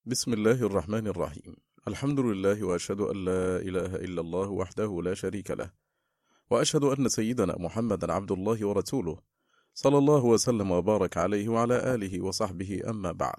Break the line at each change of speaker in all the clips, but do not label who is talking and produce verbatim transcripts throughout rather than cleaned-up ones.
بسم الله الرحمن الرحيم. الحمد لله، وأشهد أن لا إله إلا الله وحده لا شريك له، وأشهد أن سيدنا محمدا عبد الله ورسوله، صلى الله وسلم وبارك عليه وعلى آله وصحبه، أما بعد.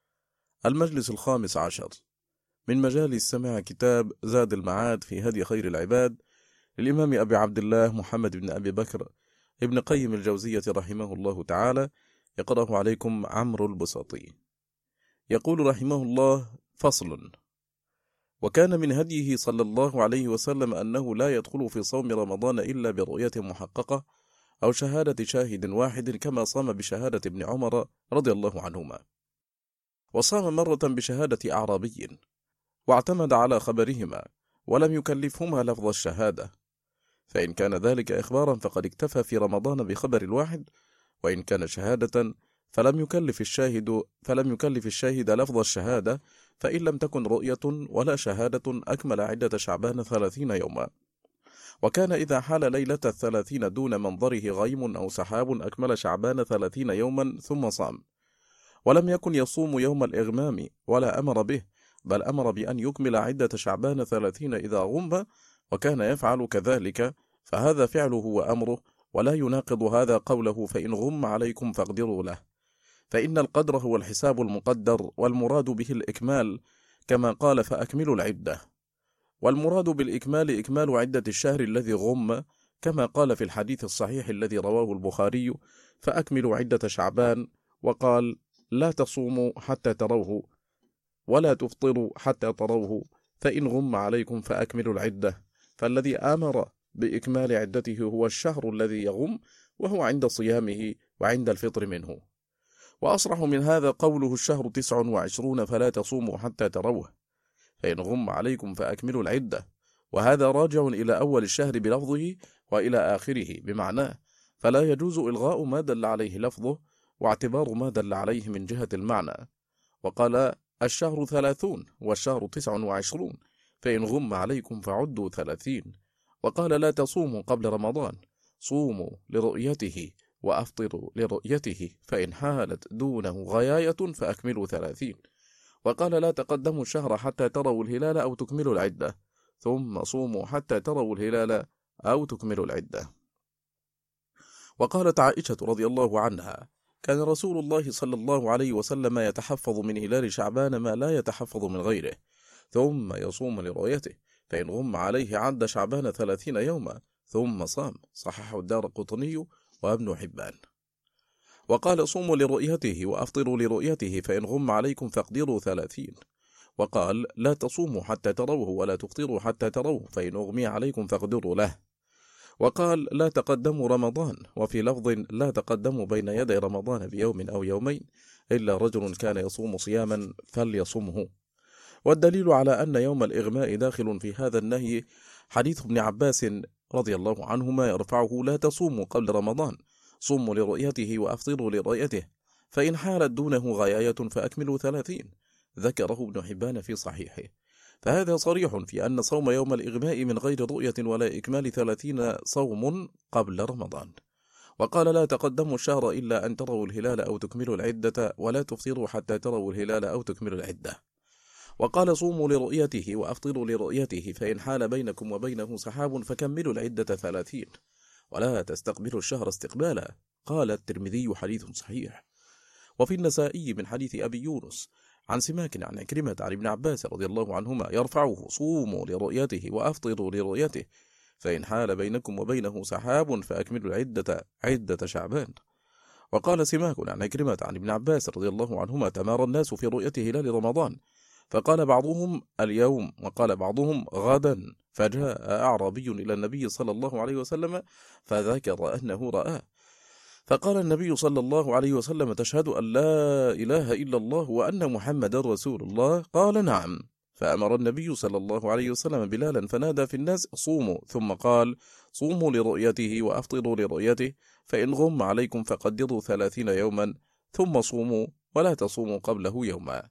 المجلس الخامس عشر من مجالس سماع كتاب زاد المعاد في هدي خير العباد للإمام أبي عبد الله محمد بن أبي بكر ابن قيم الجوزية رحمه الله تعالى، يقرأه عليكم عمرو البساطي. يقول رحمه الله: فصل. وكان من هديه صلى الله عليه وسلم أنه لا يدخل في صوم رمضان إلا برؤية محققة أو شهادة شاهد واحد، كما صام بشهادة ابن عمر رضي الله عنهما، وصام مرة بشهادة أعرابي، واعتمد على خبرهما ولم يكلفهما لفظ الشهادة، فإن كان ذلك إخبارا فقد اكتفى في رمضان بخبر الواحد، وإن كان شهادة فلم يكلف الشاهد فلم يكلف الشاهد لفظ الشهادة، فإن لم تكن رؤية ولا شهادة أكمل عدة شعبان ثلاثين يوما. وكان إذا حال ليلة الثلاثين دون منظره غيم أو سحاب أكمل شعبان ثلاثين يوما ثم صام، ولم يكن يصوم يوم الإغمام ولا أمر به، بل أمر بأن يكمل عدة شعبان ثلاثين إذا غم، وكان يفعل كذلك، فهذا فعله وأمره، ولا يناقض هذا قوله: فإن غم عليكم فاقدروا له، فإن القدر هو الحساب المقدر، والمراد به الإكمال، كما قال: فأكملوا العدة. والمراد بالإكمال إكمال عدة الشهر الذي غم، كما قال في الحديث الصحيح الذي رواه البخاري: فأكملوا عدة شعبان، وقال: لا تصوموا حتى تروه ولا تفطروا حتى تروه، فإن غم عليكم فأكملوا العدة. فالذي آمر بإكمال عدته هو الشهر الذي يغم، وهو عند صيامه وعند الفطر منه. وأصرح من هذا قوله: الشهر تسع وعشرون فلا تصوموا حتى تروه، فإن غم عليكم فأكملوا العدة، وهذا راجع إلى أول الشهر بلفظه وإلى آخره بمعناه، فلا يجوز إلغاء ما دل عليه لفظه واعتبار ما دل عليه من جهة المعنى. وقال: الشهر ثلاثون والشهر تسع وعشرون، فإن غم عليكم فعدوا ثلاثين. وقال: لا تصوموا قبل رمضان، صوموا لرؤيته وأفطروا لرؤيته، فإن حالت دونه غياية فأكملوا ثلاثين. وقال: لا تقدموا الشهر حتى تروا الهلال أو تكملوا العدة، ثم صوموا حتى تروا الهلال أو تكملوا العدة. وقالت عائشة رضي الله عنها: كان رسول الله صلى الله عليه وسلم يتحفظ من هلال شعبان ما لا يتحفظ من غيره، ثم يصوم لرؤيته، فإن غم عليه عد شعبان ثلاثين يوما ثم صام. صححه الدارقطني وابن حبان. وقال: صوموا لرؤيته وأفطروا لرؤيته، فإن غم عليكم فاقدروا ثلاثين. وقال: لا تصوموا حتى تروه ولا تفطروا حتى تروه، فإن أغمي عليكم فاقدروا له. وقال: لا تقدموا رمضان، وفي لفظ: لا تقدموا بين يدي رمضان بيوم أو يومين، إلا رجل كان يصوم صياما فليصمه. والدليل على أن يوم الإغماء داخل في هذا النهي حديث ابن عباس رضي الله عنهما يرفعه: لا تصوموا قبل رمضان، صوموا لرؤيته وأفطروا لرؤيته، فإن حالت دونه غياية فأكملوا ثلاثين. ذكره ابن حبان في صحيحه. فهذا صريح في أن صوم يوم الإغماء من غير رؤية ولا إكمال ثلاثين صوم قبل رمضان. وقال: لا تقدموا الشهر إلا أن تروا الهلال أو تكملوا العدة، ولا تفطروا حتى تروا الهلال أو تكملوا العدة. وقال: صوموا لرؤيته وأفطروا لرؤيته، فإن حال بينكم وبينه سحاب فكملوا العدة ثلاثين، ولا تستقبلوا الشهر استقبالا. قال الترمذي: حديث صحيح. وفي النسائي من حديث أبي يونس عن سماك عن عكرمة عن ابن عباس رضي الله عنهما يرفعه: صوموا لرؤيته وأفطروا لرؤيته، فإن حال بينكم وبينه سحاب فأكملوا العدة عدة شعبان. وقال سماك عن عكرمة عن ابن عباس رضي الله عنهما: تمارى الناس في رؤية هلال رمضان، فقال بعضهم: اليوم، وقال بعضهم: غدا. فجاء أعرابي إلى النبي صلى الله عليه وسلم فذكر أنه رآه، فقال النبي صلى الله عليه وسلم: تشهد أن لا إله إلا الله وأن محمد رسول الله؟ قال: نعم. فأمر النبي صلى الله عليه وسلم بلالا فنادى في الناس: صوموا، ثم قال: صوموا لرؤيته وأفطروا لرؤيته، فإن غم عليكم فقدروا ثلاثين يوما، ثم صوموا ولا تصوموا قبله يوما.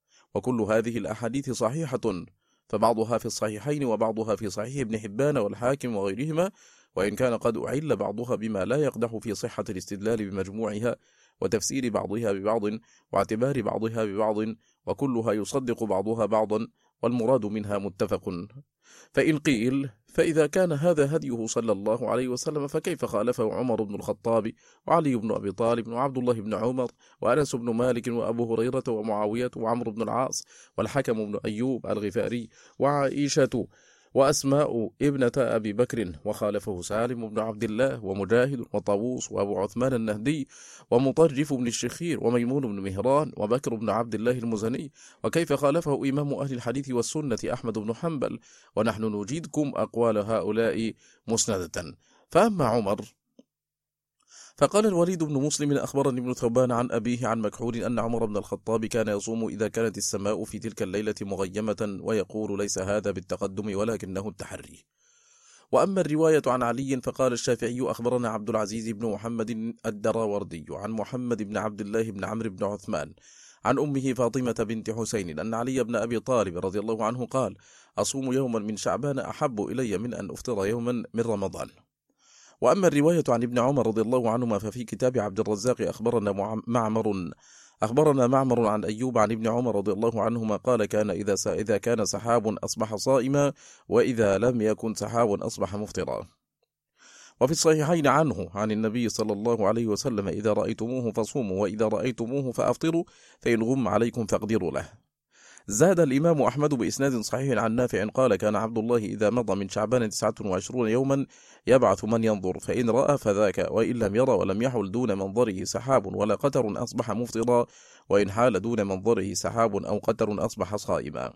وكل هذه الأحاديث صحيحة، فبعضها في الصحيحين وبعضها في صحيح ابن حبان والحاكم وغيرهما، وإن كان قد أعل بعضها بما لا يقدح في صحة الاستدلال بمجموعها، وتفسير بعضها ببعض، واعتبار بعضها ببعض، وكلها يصدق بعضها بعضا، والمراد منها متفق. فإن قيل: فإذا كان هذا هديه صلى الله عليه وسلم فكيف خالفه عمر بن الخطاب وعلي بن أبي طالب وعبد الله بن عمر وأنس بن مالك وأبو هريرة ومعاوية وعمرو بن العاص والحكم بن أيوب الغفاري وعائشة وأسماء ابنة أبي بكر، وخالفه سالم بن عبد الله ومجاهد وطاووس وأبو عثمان النهدي ومطرف بن الشخير وميمون بن مهران وبكر بن عبد الله المزني؟ وكيف خالفه إمام أهل الحديث والسنة أحمد بن حنبل؟ ونحن نجيدكم أقوال هؤلاء مسندة. فأما عمر فقال الوليد بن مسلم: أخبرني ابن ثوبان عن أبيه عن مكحول أن عمر بن الخطاب كان يصوم إذا كانت السماء في تلك الليلة مغيمة، ويقول: ليس هذا بالتقدم ولكنه التحري. وأما الرواية عن علي فقال الشافعي: أخبرنا عبد العزيز بن محمد الدراوردي عن محمد بن عبد الله بن عمرو بن عثمان عن أمه فاطمة بنت حسين أن علي بن أبي طالب رضي الله عنه قال: أصوم يوما من شعبان أحب إلي من أن أفطر يوما من رمضان. وأما الرواية عن ابن عمر رضي الله عنهما ففي كتاب عبد الرزاق أخبرنا معمر أخبرنا معمر عن أيوب عن ابن عمر رضي الله عنهما قال: كان إذا إذا كان سحاب أصبح صائما، وإذا لم يكن سحاب أصبح مفطرا. وفي الصحيحين عنه عن النبي صلى الله عليه وسلم: إذا رأيتموه فصوموا، وإذا رأيتموه فأفطروا، فإن غم عليكم فاقدروا له. زاد الإمام أحمد بإسناد صحيح عن نافع قال: كان عبد الله إذا مضى من شعبان تسعة وعشرين يوما يبعث من ينظر، فإن رأى فذاك، وإن لم يرى ولم يحل دون منظره سحاب ولا قتر أصبح مفطرا، وإن حال دون منظره سحاب أو قتر أصبح صائما.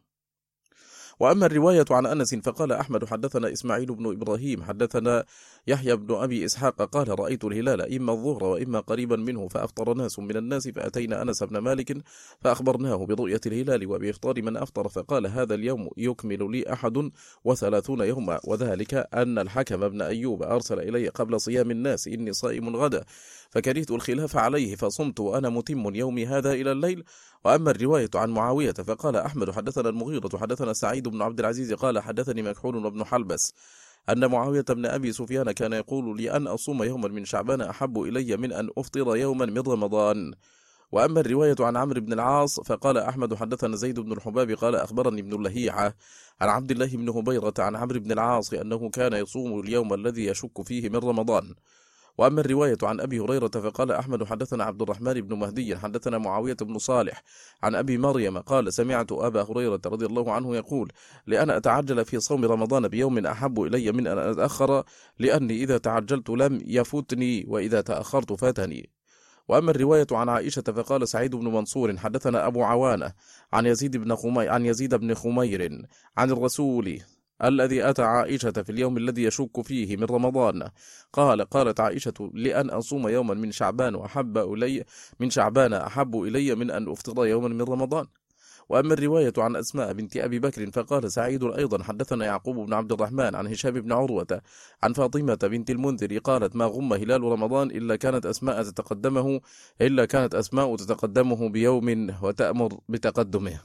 وأما الرواية عن أنس فقال أحمد: حدثنا إسماعيل بن إبراهيم حدثنا يحيى بن أبي إسحاق قال: رأيت الهلال إما الظهر وإما قريبا منه، فأفطر ناس من الناس، فأتينا أنس بن مالك فأخبرناه برؤية الهلال وبإفطار من أفطر، فقال: هذا اليوم يكمل لي أحد وثلاثون يوما، وذلك أن الحكم بن أيوب أرسل إلي قبل صيام الناس: إني صائم غدا، فكرهت الخلاف عليه فصمت وأنا متم يومي هذا إلى الليل. وأما الرواية عن معاوية فقال أحمد: حدثنا المغيرة حدثنا سعيد بن عبد العزيز قال: حدثني مكحول وابن حلبس أن معاوية بن أبي سفيان كان يقول لي: أن أصوم يوما من شعبان أحب إلي من أن أفطر يوما من رمضان. وأما الرواية عن عمرو بن العاص فقال أحمد: حدثنا زيد بن الحباب قال: أخبرني ابن اللهيعة عن عبد الله بن هبيرة عن عمرو بن العاص أنه كان يصوم اليوم الذي يشك فيه من رمضان. وأما الرواية عن أبي هريرة فقال أحمد: حدثنا عبد الرحمن بن مهدي حدثنا معاوية بن صالح عن أبي مريم قال: سمعت أبا هريرة رضي الله عنه يقول: لأن أتعجل في صوم رمضان بيوم أحب إلي من أن أتأخر، لأني إذا تعجلت لم يفتني، وإذا تأخرت فاتني. وأما الرواية عن عائشة فقال سعيد بن منصور حدثنا أبو عوانة عن يزيد بن خمير عن يزيد بن خمير عن الرسول الذي أتى عائشة في اليوم الذي يشك فيه من رمضان قال: قالت عائشة: لأن أصوم يوما من شعبان أحب إلي من شعبان أحب إلي من أن أفطر يوما من رمضان. وأما الرواية عن أسماء بنت أبي بكر فقال سعيد أيضا: حدثنا يعقوب بن عبد الرحمن عن هشام بن عروة عن فاطمة بنت المنذر قالت: ما غم هلال رمضان إلا كانت أسماء تتقدمه إلا كانت أسماء تتقدمه بيوم وتأمر بتقدمه.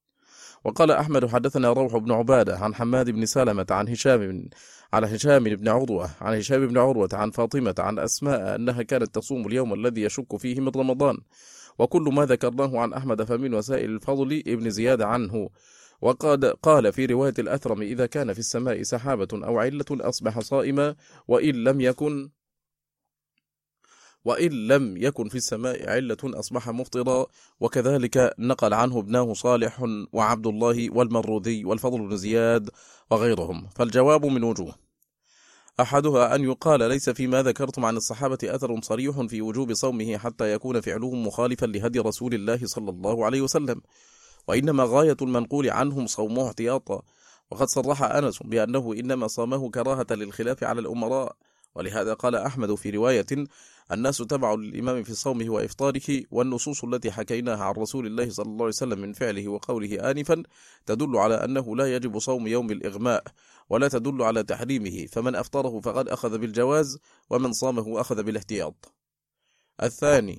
وقال أحمد: حدثنا روح بن عبادة عن حماد بن سلمة عن هشام على هشام بن عروة عن هشام بن عروة عن فاطمة عن أسماء أنها كانت تصوم اليوم الذي يشك فيه من رمضان. وكل ما ذكرناه عن أحمد فمن وسائل الفضل ابن زياد عنه. وقد قال في رواية الأثرم: إذا كان في السماء سحابة أو علة أصبح صائما، وإن لم يكن وإن لم يكن في السماء علة أصبح مفطرا. وكذلك نقل عنه ابناه صالح وعبد الله والمروذي والفضل بن زياد وغيرهم. فالجواب من وجوه: أحدها أن يقال ليس فيما ذكرتم عن الصحابة أثر صريح في وجوب صومه حتى يكون فعلهم مخالفا لهدي رسول الله صلى الله عليه وسلم، وإنما غاية المنقول عنهم صومه احتياطا. وقد صرح أنس بأنه إنما صامه كراهة للخلاف على الأمراء، ولهذا قال أحمد في رواية: الناس تبع للإمام في صومه وإفطاره. والنصوص التي حكيناها عن رسول الله صلى الله عليه وسلم من فعله وقوله آنفا تدل على أنه لا يجب صوم يوم الإغماء، ولا تدل على تحريمه، فمن أفطره فقد أخذ بالجواز، ومن صامه أخذ بالاحتياط. الثاني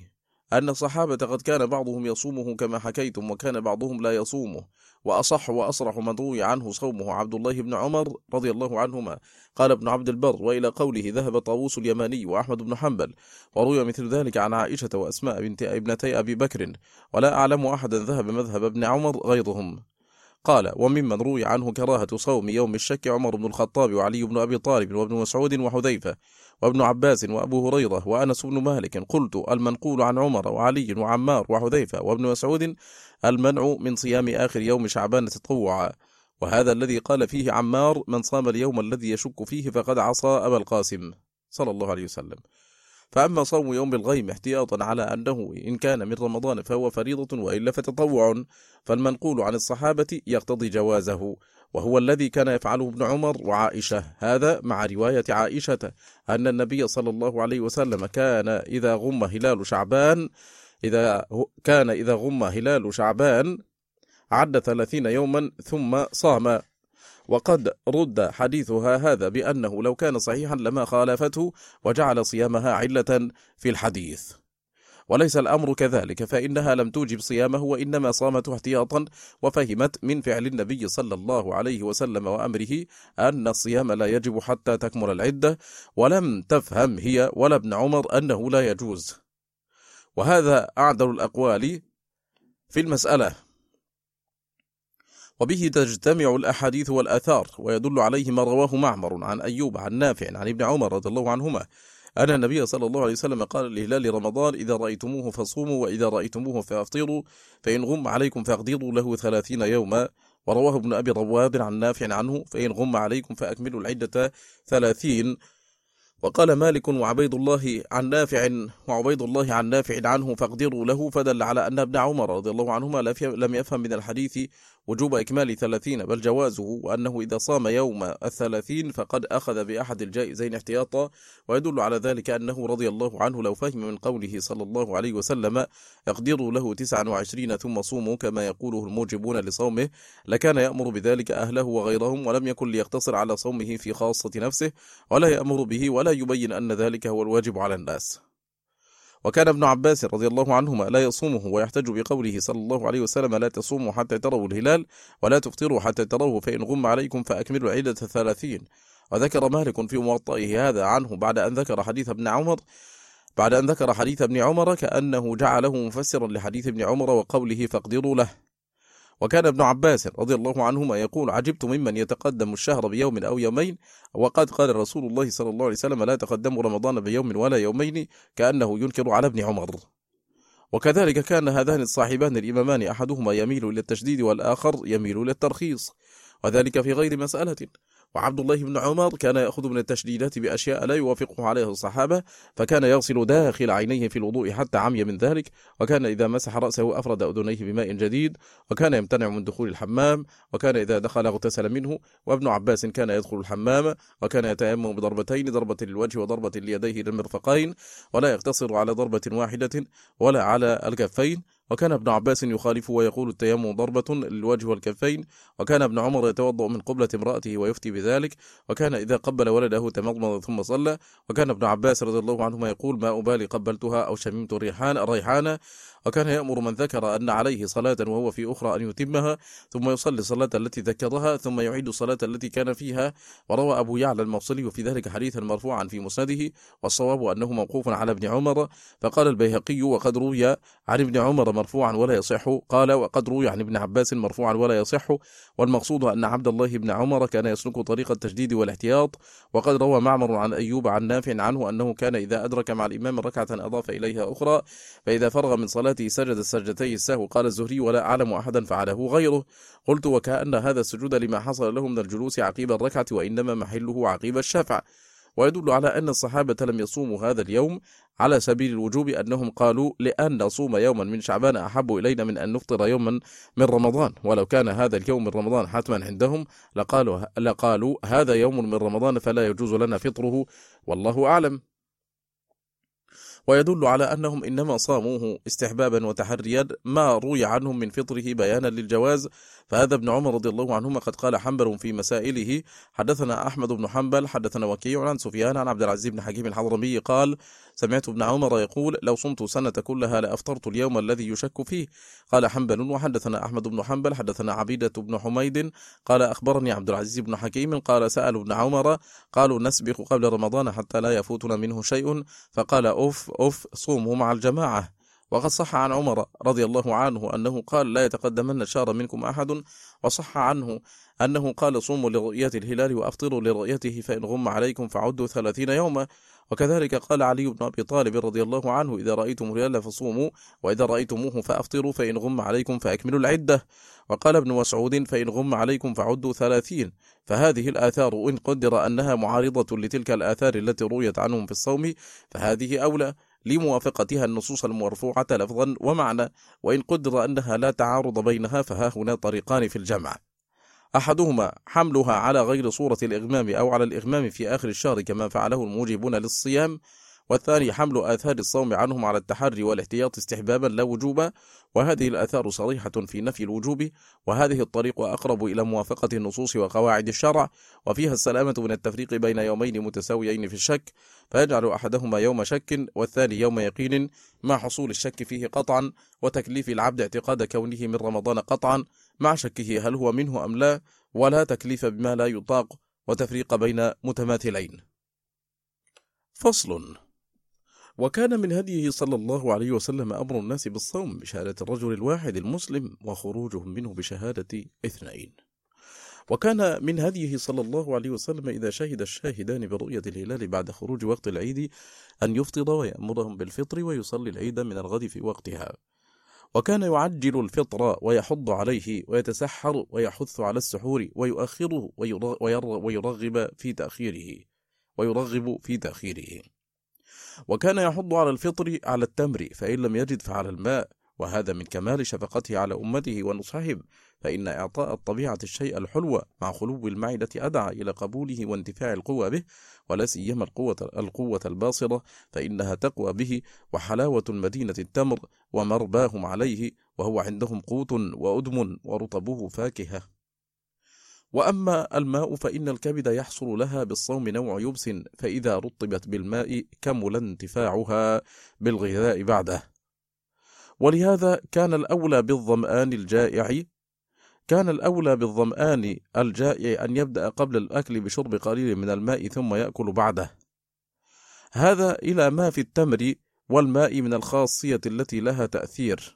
أن الصحابة قد كان بعضهم يصومه كما حكيتم، وكان بعضهم لا يصومه. وأصح وأصرح من روي عنه صومه عبد الله بن عمر رضي الله عنهما. قال ابن عبد البر: وإلى قوله ذهب طاووس اليماني وأحمد بن حنبل. وروي مثل ذلك عن عائشة وأسماء بنت ابنتي أبي بكر، ولا أعلم أحدا ذهب مذهب ابن عمر غيرهم. قال: وممن روي عنه كراهة صوم يوم الشك عمر بن الخطاب وعلي بن أبي طالب وابن مسعود وحذيفة وابن عباس وأبو هريرة وأنس بن مالك. قلت: المنقول عن عمر وعلي وعمار وحذيفة وابن مسعود المنع من صيام آخر يوم شعبان تطوعا، وهذا الذي قال فيه عمار: من صام اليوم الذي يشك فيه فقد عصى أبا القاسم صلى الله عليه وسلم. فأما صوم يوم الغيم احتياطا على أنه إن كان من رمضان فهو فريضة وإلا فتطوع، فالمنقول عن الصحابة يقتضي جوازه، وهو الذي كان يفعله ابن عمر وعائشة. هذا مع رواية عائشة أن النبي صلى الله عليه وسلم كان إذا غم هلال شعبان إذا كان إذا غم هلال شعبان عد ثلاثين يوما ثم صام. وقد رد حديثها هذا بأنه لو كان صحيحا لما خالفته وجعل صيامها علة في الحديث، وليس الأمر كذلك، فإنها لم توجب صيامه وإنما صامته احتياطا، وفهمت من فعل النبي صلى الله عليه وسلم وأمره أن الصيام لا يجب حتى تكمل العدة، ولم تفهم هي ولا ابن عمر أنه لا يجوز. وهذا أعدل الأقوال في المسألة، وبه تجتمع الأحاديث والآثار، ويدل عليه ما رواه معمر عن أيوب عن نافع عن ابن عمر رضي الله عنهما أن النبي صلى الله عليه وسلم قال لهلال رمضان: إذا رأيتموه فصوموا، وإذا رأيتموه فأفطروا، فإن غم عليكم فاقدروا له ثلاثين يوما. ورواه ابن أبي رواد عن نافع عنه: فإن غم عليكم فأكملوا العدة ثلاثين. وقال مالك وعبيد الله عن نافع وعبيد الله عن نافع عنه: فاقدروا له، فدل على أن ابن عمر رضي الله عنهما لم يفهم من الحديث وجوب إكمال ثلاثين بل جوازه، وأنه إذا صام يوم الثلاثين فقد أخذ بأحد الجائزين احتياطا. ويدل على ذلك أنه رضي الله عنه لو فهم من قوله صلى الله عليه وسلم: اقدروا له تسعا وعشرين ثم صوموا كما يقوله الموجبون لصومه، لكان يأمر بذلك أهله وغيرهم، ولم يكن ليقتصر على صومه في خاصة نفسه، ولا يأمر به ولا يبين أن ذلك هو الواجب على الناس. وكان ابن عباس رضي الله عنهما لا يصومه، ويحتج بقوله صلى الله عليه وسلم: لا تصوموا حتى تروا الهلال ولا تفطروا حتى تروه، فإن غم عليكم فأكملوا عدة ثلاثين. وذكر مالك في موطئه هذا عنه بعد أن ذكر حديث ابن عمر بعد أن ذكر حديث ابن عمر كأنه جعله مفسرا لحديث ابن عمر وقوله فاقدروا له. وكان ابن عباس رضي الله عنهما يقول: عجبت ممن يتقدم الشهر بيوم أو يومين، وقد قال رسول الله صلى الله عليه وسلم: لا تقدموا رمضان بيوم ولا يومين، كأنه ينكر على ابن عمر. وكذلك كان هذان الصاحبان الإمامان أحدهما يميل إلى التشديد والآخر يميل إلى الترخيص، وذلك في غير مسألة. وعبد الله بن عمر كان يأخذ من التشديدات بأشياء لا يوافقه عليها الصحابة، فكان يغسل داخل عينيه في الوضوء حتى عمي من ذلك، وكان إذا مسح رأسه أفرد أذنيه بماء جديد، وكان يمتنع من دخول الحمام، وكان إذا دخل اغتسل منه. وابن عباس كان يدخل الحمام وكان يتيمم بضربتين، ضربة للوجه وضربة ليديه للمرفقين، ولا يقتصر على ضربة واحدة ولا على الكفين. وكان ابن عباس يخالف ويقول التيمم ضربة للوجه والكفين. وكان ابن عمر يتوضأ من قبلة امرأته ويفتي بذلك. وكان إذا قبل ولده تمضمض ثم صلى. وكان ابن عباس رضي الله عنهما يقول: ما أبالي قبلتها أو شممت ريحان ريحانا. وكان يأمر من ذكر أن عليه صلاة وهو في أخرى أن يتمها، ثم يصلي الصلاة التي ذكرها، ثم يعيد الصلاة التي كان فيها. وروى أبو يعلى الموصلي في ذلك حديثا مرفوعا في مسنده، والصواب أنه موقوف على ابن عمر. فقال البيهقي: وقد روي عن ابن عمر مرفوعا ولا يصح. قال: وقد روي عن ابن عباس مرفوعا ولا يصح. والمقصود أن عبد الله بن عمر كان يسلك طريق التجديد والاحتياط. وقد روى معمر عن أيوب عن نافع عنه أنه كان إذا أدرك مع الإمام ركعة أضاف إليها أخرى، فإذا فرغ من صلاته سجد السجدتي السهو. قال الزهري: ولا أعلم أحدا فعله غيره. قلت: وكأن هذا السجود لما حصل له من الجلوس عقيب الركعة، وإنما محله عقيب الشفع. ويدل على أن الصحابة لم يصوموا هذا اليوم على سبيل الوجوب، أنهم قالوا: لأن نصوم يوما من شعبان أحب إلينا من أن نفطر يوما من رمضان. ولو كان هذا اليوم من رمضان حتما عندهم لقالوا, لقالوا هذا يوم من رمضان فلا يجوز لنا فطره، والله أعلم. ويدل على أنهم إنما صاموه استحبابا وتحريا ما روي عنهم من فطره بيانا للجواز. فهذا ابن عمر رضي الله عنهما قد قال حنبل في مسائله: حدثنا أحمد بن حنبل حدثنا وكيع عن سفيان عن عبد العزيز بن حكيم الحضرمي قال: سمعت ابن عمر يقول: لو صمت سنة كلها لأفطرت اليوم الذي يشك فيه. قال حنبل: وحدثنا أحمد بن حنبل حدثنا عبيدة بن حميد قال: أخبرني عبد العزيز بن حكيم قال: سألوا ابن عمر قالوا: نسبق قبل رمضان حتى لا يفوتنا منه شيء، فقال: أف أف صوموا مع الجماعة. وقد صح عن عمر رضي الله عنه أنه قال: لا يتقدمن الشهر منكم أحد. وصح عنه أنه قال: صوموا لرؤية الهلال وأفطروا لرؤيته، فإن غم عليكم فعدوا ثلاثين يوما. وكذلك قال علي بن أبي طالب رضي الله عنه: إذا رأيتم الهلال فصوموا، وإذا رأيتموه فأفطروا، فإن غم عليكم فأكملوا العدة. وقال ابن مسعود: فإن غم عليكم فعدوا ثلاثين. فهذه الآثار إن قدر أنها معارضة لتلك الآثار التي رويت عنهم في الصوم فهذه أولى لموافقتها النصوص المرفوعة لفظا ومعنى، وإن قدر أنها لا تعارض بينها فها هنا طريقان في الجمع: أحدهما حملها على غير صورة الإغمام أو على الإغمام في آخر الشهر كما فعله الموجبون للصيام، والثاني حمل آثار الصوم عنهم على التحري والاحتياط استحبابا لا وجوبا، وهذه الآثار صريحة في نفي الوجوب، وهذه الطريق أقرب إلى موافقة النصوص وقواعد الشرع، وفيها السلامة من التفريق بين يومين متساويين في الشك، فيجعل أحدهما يوم شك والثاني يوم يقين، مع حصول الشك فيه قطعا، وتكليف العبد اعتقاد كونه من رمضان قطعا مع شكه هل هو منه أم لا، ولا تكليف بما لا يطاق، وتفريق بين متماثلين. فصل. وكان من هديه صلى الله عليه وسلم أمر الناس بالصوم بشهادة الرجل الواحد المسلم وخروجهم منه بشهادة اثنين. وكان من هديه صلى الله عليه وسلم إذا شهد الشاهدان برؤية الهلال بعد خروج وقت العيد أن يفطر ويأمرهم بالفطر ويصلي العيد من الغد في وقتها. وكان يعجل الفطر ويحض عليه ويتسحر ويحث على السحور ويؤخره ويرغب في تأخيره ويرغب في تأخيره. وكان يحض على الفطر على التمر فإن لم يجد فعلى الماء، وهذا من كمال شفقته على أمته ونصحهم، فإن إعطاء الطبيعة الشيء الحلو مع خلو المعدة أدعى إلى قبوله واندفاع القوة به، ولا سيما القوة, القوة الباصرة فإنها تقوى به، وحلاوة مدينة التمر ومرباهم عليه، وهو عندهم قوت وأدم ورطبه فاكهة. وأما الماء فإن الكبد يحصل لها بالصوم نوع يبس، فإذا رطبت بالماء كمل انتفاعها بالغذاء بعده. ولهذا كان الأولى بالظمآن الجائع كان الأولى بالظمآن الجائع أن يبدأ قبل الأكل بشرب قليل من الماء ثم يأكل بعده، هذا إلى ما في التمر والماء من الخاصية التي لها تأثير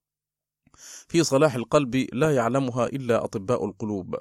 في صلاح القلب لا يعلمها إلا أطباء القلوب.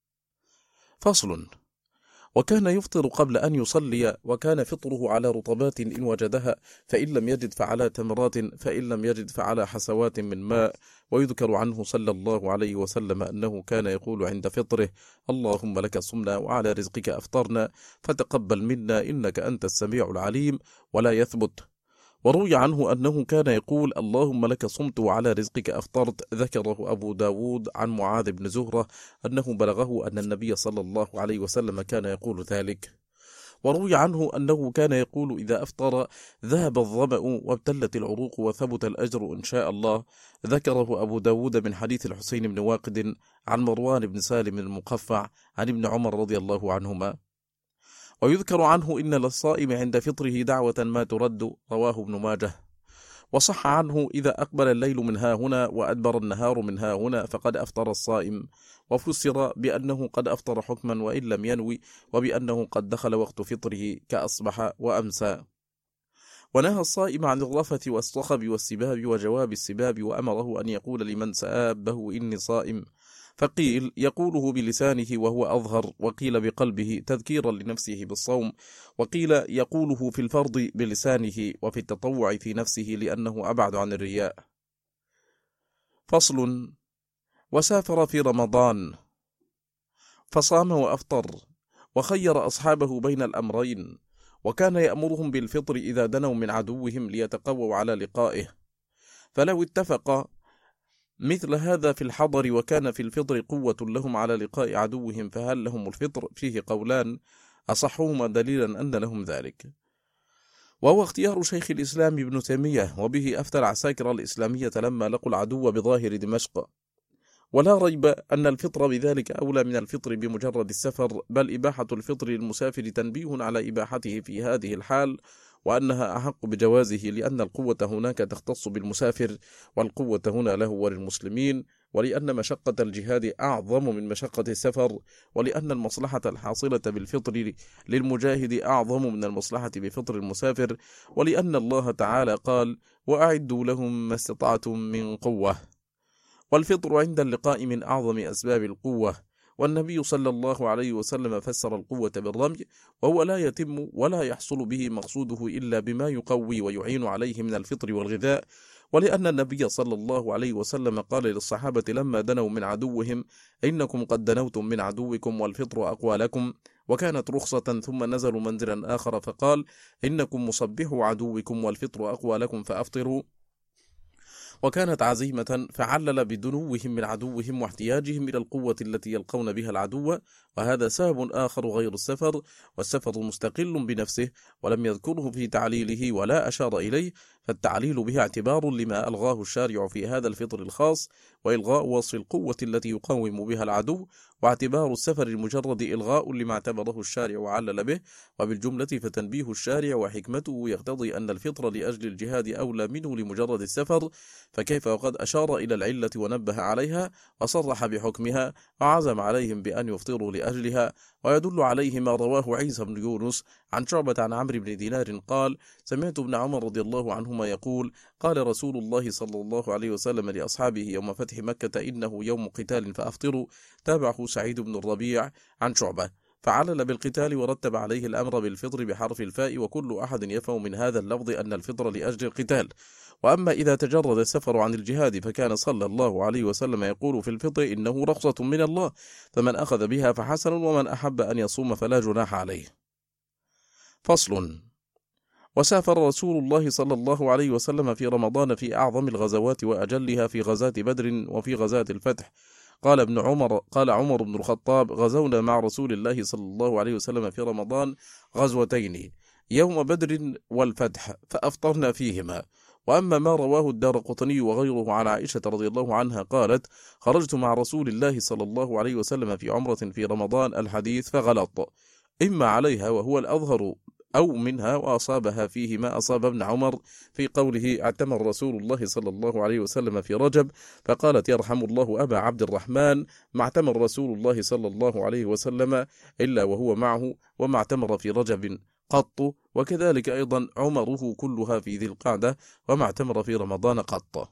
فصل. وكان يفطر قبل أن يصلي، وكان فطره على رطبات إن وجدها، فإن لم يجد فعلى تمرات، فإن لم يجد فعلى حسوات من ماء. ويذكر عنه صلى الله عليه وسلم أنه كان يقول عند فطره: اللهم لك صمنا وعلى رزقك أفطرنا فتقبل منا إنك أنت السميع العليم، ولا يثبت. وروي عنه أنه كان يقول: اللهم لك صمت وعلى رزقك أفطرت. ذكره أبو داود عن معاذ بن زهرة أنه بلغه أن النبي صلى الله عليه وسلم كان يقول ذلك. وروي عنه أنه كان يقول: إذا أفطر ذهب الظمأ وابتلت العروق وثبت الأجر إن شاء الله. ذكره أبو داود من حديث الحسين بن واقد عن مروان بن سالم المقفع عن ابن عمر رضي الله عنهما. ويذكر عنه إن للصائم عند فطره دعوة ما ترد، رواه ابن ماجه. وصح عنه: إذا أقبل الليل من ها هنا وأدبر النهار من ها هنا فقد أفطر الصائم. وفسر بأنه قد أفطر حكما وإن لم ينوي، وبأنه قد دخل وقت فطره كأصبح وأمسى. ونهى الصائم عن الرفث والصخب والسباب وجواب السباب، وأمره أن يقول لمن سآبه إني صائم، فقيل يقوله بلسانه وهو أظهر، وقيل بقلبه تذكيرا لنفسه بالصوم، وقيل يقوله في الفرض بلسانه وفي التطوع في نفسه لأنه أبعد عن الرياء. فصل. وسافر في رمضان فصام وأفطر، وخير أصحابه بين الأمرين، وكان يأمرهم بالفطر إذا دنوا من عدوهم ليتقووا على لقائه. فلو اتفق مثل هذا في الحضر وكان في الفطر قوة لهم على لقاء عدوهم، فهل لهم الفطر؟ فيه قولان، أصحهما دليلا أن لهم ذلك. وهو اختيار شيخ الإسلام ابن تيمية، وبه أفتى العساكر الإسلامية لما لقوا العدو بظاهر دمشق. ولا ريب أن الفطر بذلك أولى من الفطر بمجرد السفر، بل إباحة الفطر للمسافر تنبيه على إباحته في هذه الحال، وأنها أحق بجوازه، لأن القوة هناك تختص بالمسافر، والقوة هنا له وللمسلمين، ولأن مشقة الجهاد أعظم من مشقة السفر، ولأن المصلحة الحاصلة بالفطر للمجاهد أعظم من المصلحة بفطر المسافر، ولأن الله تعالى قال: وأعدوا لهم ما استطعتم من قوة. والفطر عند اللقاء من أعظم أسباب القوة، والنبي صلى الله عليه وسلم فسر القوة بالرمي، وهو لا يتم ولا يحصل به مقصوده إلا بما يقوي ويعين عليه من الفطر والغذاء. ولأن النبي صلى الله عليه وسلم قال للصحابة لما دنوا من عدوهم: إنكم قد دنوتم من عدوكم والفطر أقوى لكم. وكانت رخصة، ثم نزلوا منزلا آخر فقال: إنكم مصبحوا عدوكم والفطر أقوى لكم فأفطروا. وكانت عزيمة، فعلل بدنوهم من عدوهم واحتياجهم إلى القوة التي يلقون بها العدو، وهذا سبب آخر غير السفر، والسفر مستقل بنفسه ولم يذكره في تعليله ولا أشار إليه، فالتعليل به اعتبار لما ألغاه الشارع في هذا الفطر الخاص، وإلغاء وصف القوة التي يقاوم بها العدو، واعتبار السفر المجرد إلغاء لما اعتبره الشارع وعلل به. وبالجملة فتنبيه الشارع وحكمته يقتضي أن الفطر لأجل الجهاد أولى منه لمجرد السفر، فكيف وقد أشار إلى العلة ونبه عليها وصرح بحكمها وعزم عليهم بأن يفطروا لأجلها. ويدل عليه ما رواه عيسى بن يونس عن شعبة عن عمرو بن دينار قال: سمعت ابن عمر رضي الله عنهما يقول: قال رسول الله صلى الله عليه وسلم لأصحابه يوم فتح مكة: إنه يوم قتال فأفطروا. تابعه سعيد بن الربيع عن شعبة، فعلل بالقتال ورتب عليه الأمر بالفطر بحرف الفاء، وكل أحد يفهم من هذا اللفظ أن الفطر لأجل القتال. وأما إذا تجرد السفر عن الجهاد فكان صلى الله عليه وسلم يقول في الفطر: إنه رخصة من الله، فمن أخذ بها فحسن، ومن أحب أن يصوم فلا جناح عليه. فصل. وسافر رسول الله صلى الله عليه وسلم في رمضان في أعظم الغزوات وأجلها، في غزاة بدر وفي غزاة الفتح. قال ابن عمر قال عمر بن الخطاب: غزونا مع رسول الله صلى الله عليه وسلم في رمضان غزوتين، يوم بدر والفتح، فأفطرنا فيهما. وأما ما رواه الدارقطني وغيره عن عائشة رضي الله عنها قالت: خرجت مع رسول الله صلى الله عليه وسلم في عمرة في رمضان، الحديث فغلط إما عليها وهو الأظهر أو منها، وأصابها فيه ما أصاب ابن عمر في قوله: اعتمر رسول الله صلى الله عليه وسلم في رجب، فقالت: يرحم الله أبا عبد الرحمن، ما اعتمر رسول الله صلى الله عليه وسلم إلا وهو معه، وما اعتمر في رجب قط. وكذلك أيضا عمره كلها في ذي القعدة، وما اعتمر في رمضان قط.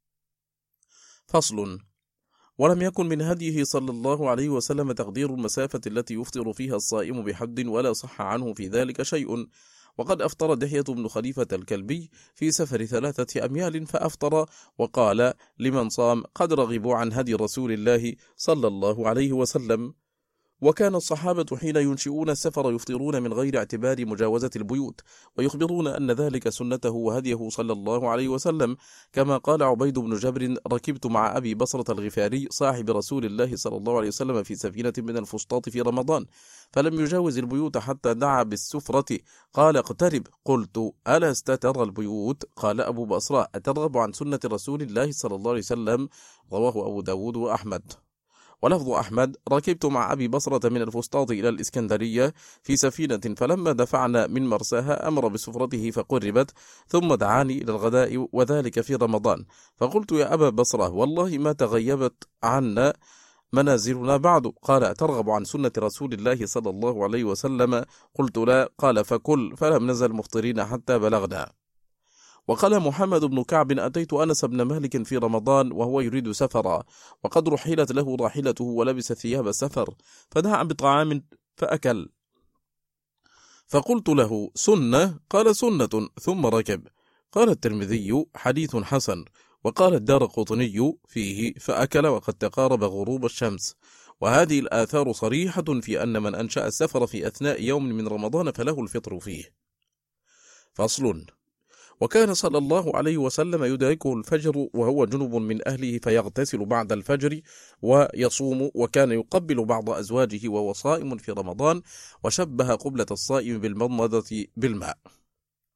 فصل. ولم يكن من هديه صلى الله عليه وسلم تقدير المسافة التي يفطر فيها الصائم بحد، ولا صح عنه في ذلك شيء. وقد أفطر دحية بن خليفة الكلبي في سفر ثلاثة أميال فأفطر، وقال لمن صام: قد رغبوا عن هدي رسول الله صلى الله عليه وسلم. وكان الصحابة حين ينشئون السفر يفطرون من غير اعتبار مجاوزة البيوت، ويخبرون أن ذلك سنته وهديه صلى الله عليه وسلم، كما قال عبيد بن جبر: ركبت مع أبي بصرة الغفاري صاحب رسول الله صلى الله عليه وسلم في سفينة من الفسطاط في رمضان، فلم يجاوز البيوت حتى دعا بالسفرة، قال: اقترب. قلت: ألا استتر البيوت؟ قال أبو بصرة: أترغب عن سنة رسول الله صلى الله عليه وسلم؟ رواه أبو داود وأحمد. ولفظ أحمد: ركبت مع أبي بصرة من الفسطاط إلى الإسكندرية في سفينة، فلما دفعنا من مرساها أمر بسفرته فقربت، ثم دعاني إلى الغداء، وذلك في رمضان. فقلت: يا أبا بصرة، والله ما تغيبت عنا منازلنا بعد. قال: أترغب عن سنة رسول الله صلى الله عليه وسلم؟ قلت: لا. قال: فكل. فلم نزل مفطرين حتى بلغنا. وقال محمد بن كعب: أتيت أنس بن مالك في رمضان وهو يريد سفرا، وقد رحلت له راحلته ولبس ثياب السفر، فدعا بطعام فأكل، فقلت له: سنة؟ قال: سنة، ثم ركب. قال الترمذي: حديث حسن. وقال الدارقطني فيه: فأكل وقد تقارب غروب الشمس. وهذه الآثار صريحة في أن من أنشأ السفر في أثناء يوم من رمضان فله الفطر فيه. فصل. وكان صلى الله عليه وسلم يدركه الفجر وهو جنب من أهله، فيغتسل بعد الفجر ويصوم، وكان يقبل بعض أزواجه وهو صائم في رمضان، وشبه قبلة الصائم بالمضمضة بالماء.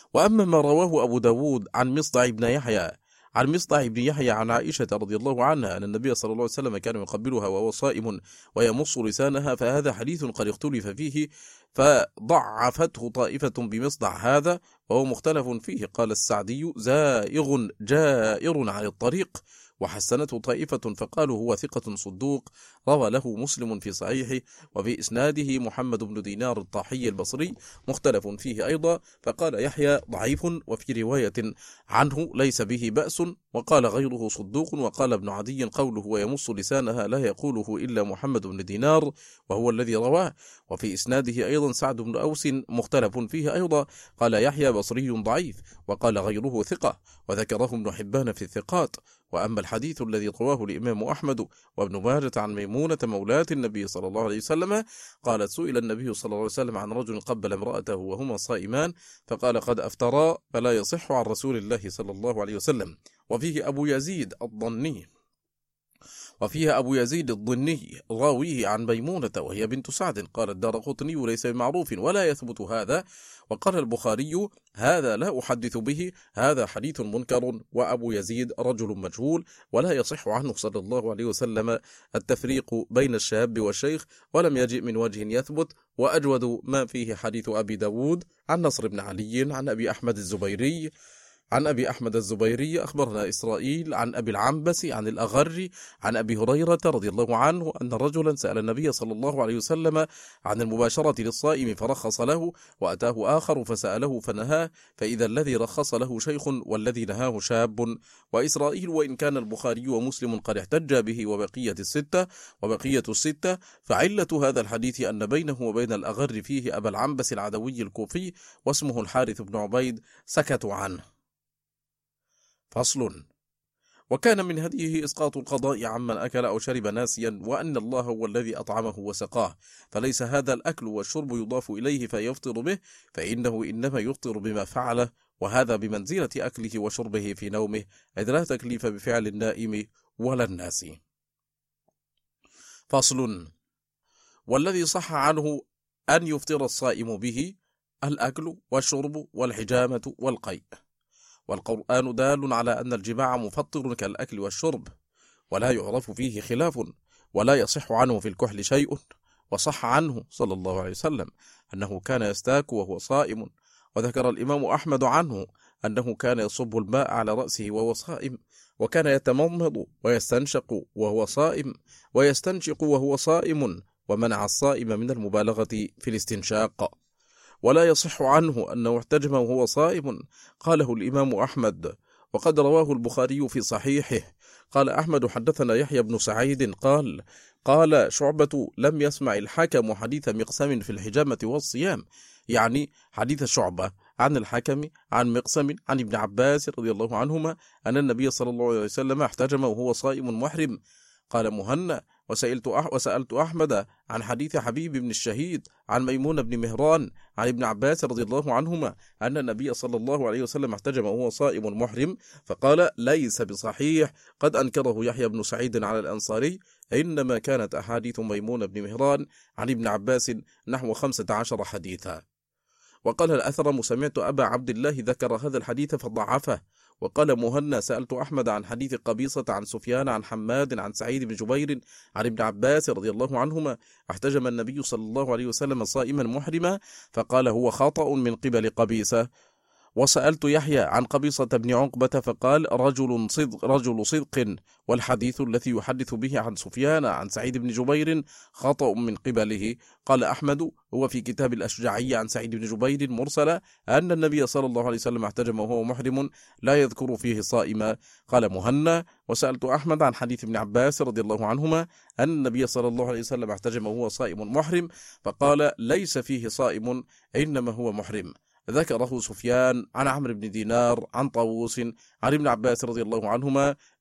وأما ما رواه أبو داود عن مصطع بن يحيى عن مصطع بن يحيى عن عائشة رضي الله عنها أن النبي صلى الله عليه وسلم كان يقبلها وهو صائم ويمص لسانها، فهذا حديث قد اختلف فيه فضعفته طائفة بمصدع هذا وهو مختلف فيه. قال السعدي زائغ جائر عن الطريق، وحسنته طائفة فقالوا هو ثقة صدوق، روى له مسلم في صحيحه. وفي إسناده محمد بن دينار الطاحي البصري مختلف فيه أيضا، فقال يحيى ضعيف، وفي رواية عنه ليس به بأس، وقال غيره صدوق. وقال ابن عدي قوله ويمص لسانها لا يقوله إلا محمد بن دينار وهو الذي رواه. وفي إسناده أيضا سعد بن أوس مختلف فيه أيضا، قال يحيى بصري ضعيف، وقال غيره ثقة، وذكره ابن حبان في الثقات. وأما الحديث الذي رواه الإمام أحمد وابن ماجة عن ميمونة مولاة النبي صلى الله عليه وسلم قالت سئل النبي صلى الله عليه وسلم عن رجل قبل امرأته وهما صائمان فقال قد أفترا، فلا يصح عن رسول الله صلى الله عليه وسلم. وفيه أبو يزيد الضني وفيها أبو يزيد الضني راويه عن ميمونة وهي بنت سعد. قال الدارقطني ليس بمعروف ولا يثبت هذا. وقال البخاري هذا لا أحدث به، هذا حديث منكر، وأبو يزيد رجل مجهول ولا يصح عنه صلى الله عليه وسلم التفريق بين الشاب والشيخ، ولم يجئ من وجه يثبت. وأجود ما فيه حديث أبي داود عن نصر بن علي عن أبي أحمد الزبيري عن أبي أحمد الزبيري أخبرنا إسرائيل عن أبي العنبس عن الأغر عن أبي هريرة رضي الله عنه أن رجلا سأل النبي صلى الله عليه وسلم عن المباشرة للصائم فرخص له، وأتاه آخر فسأله فنهاه، فإذا الذي رخص له شيخ والذي نهاه شاب. وإسرائيل وإن كان البخاري ومسلم قد احتج به وبقية الستة وبقية الستة فعلة هذا الحديث أن بينه وبين الأغر فيه أبا العنبس العدوي الكوفي واسمه الحارث بن عبيد سكتوا عنه. فصل. وكان من هديه إسقاط القضاء عمن أكل أو شرب ناسيا، وأن الله هو الذي أطعمه وسقاه، فليس هذا الأكل والشرب يضاف إليه فيفطر به، فإنه إنما يفطر بما فعله، وهذا بمنزلة أكله وشربه في نومه، إذ لا تكليف بفعل النائم ولا الناسي. فصل. والذي صح عنه أن يفطر الصائم به الأكل والشرب والحجامة والقيء. والقرآن دال على أن الجماع مفطر كالأكل والشرب، ولا يعرف فيه خلاف، ولا يصح عنه في الكحل شيء. وصح عنه صلى الله عليه وسلم أنه كان يستاك وهو صائم. وذكر الإمام أحمد عنه أنه كان يصب الماء على رأسه وهو صائم، وكان يتمضمض ويستنشق وهو صائم، ويستنشق وهو صائم، ومنع الصائم من المبالغة في الاستنشاق. ولا يصح عنه أنه احتجم وهو صائم، قاله الإمام أحمد، وقد رواه البخاري في صحيحه. قال أحمد حدثنا يحيى بن سعيد قال قال شعبة لم يسمع الحكم حديث مقسم في الحجامة والصيام، يعني حديث شعبة عن الحكم عن مقسم عن ابن عباس رضي الله عنهما أن النبي صلى الله عليه وسلم احتجم وهو صائم محرم. قال مهنا وسألت, أح وسألت أحمد عن حديث حبيب بن الشهيد عن ميمون بن مهران عن ابن عباس رضي الله عنهما أن النبي صلى الله عليه وسلم احتجم وهو صائم محرم، فقال ليس بصحيح، قد أنكره يحيى بن سعيد على الأنصاري، إنما كانت أحاديث ميمون بن مهران عن ابن عباس نحو خمسة عشر حديثا. وقال الأثرم سمعت أبا عبد الله ذكر هذا الحديث فضعفه. وقال مهنا سألت أحمد عن حديث قبيصة عن سفيان عن حماد عن سعيد بن جبير عن ابن عباس رضي الله عنهما احتجم النبي صلى الله عليه وسلم صائما محرما، فقال هو خطأ من قبل قبيصة. وسألت يحيى عن قبيصة بن عقبة فقال رجل صدق, رجل صدق، والحديث الذي يحدث به عن سفيان عن سعيد بن جبير خطأ من قبله. قال أحمد هو في كتاب الأشجعي عن سعيد بن جبير مرسلا أن النبي صلى الله عليه وسلم احتجم وهو محرم لا يذكر فيه صائما. قال مهنا وسألت أحمد عن حديث ابن عباس رضي الله عنهما أن النبي صلى الله عليه وسلم احتجم وهو صائم محرم، فقال ليس فيه صائم إنما هو محرم. ذكره سفيان عن عمرو بن دينار عن طاووس عن ابن عباس رضي الله عنهما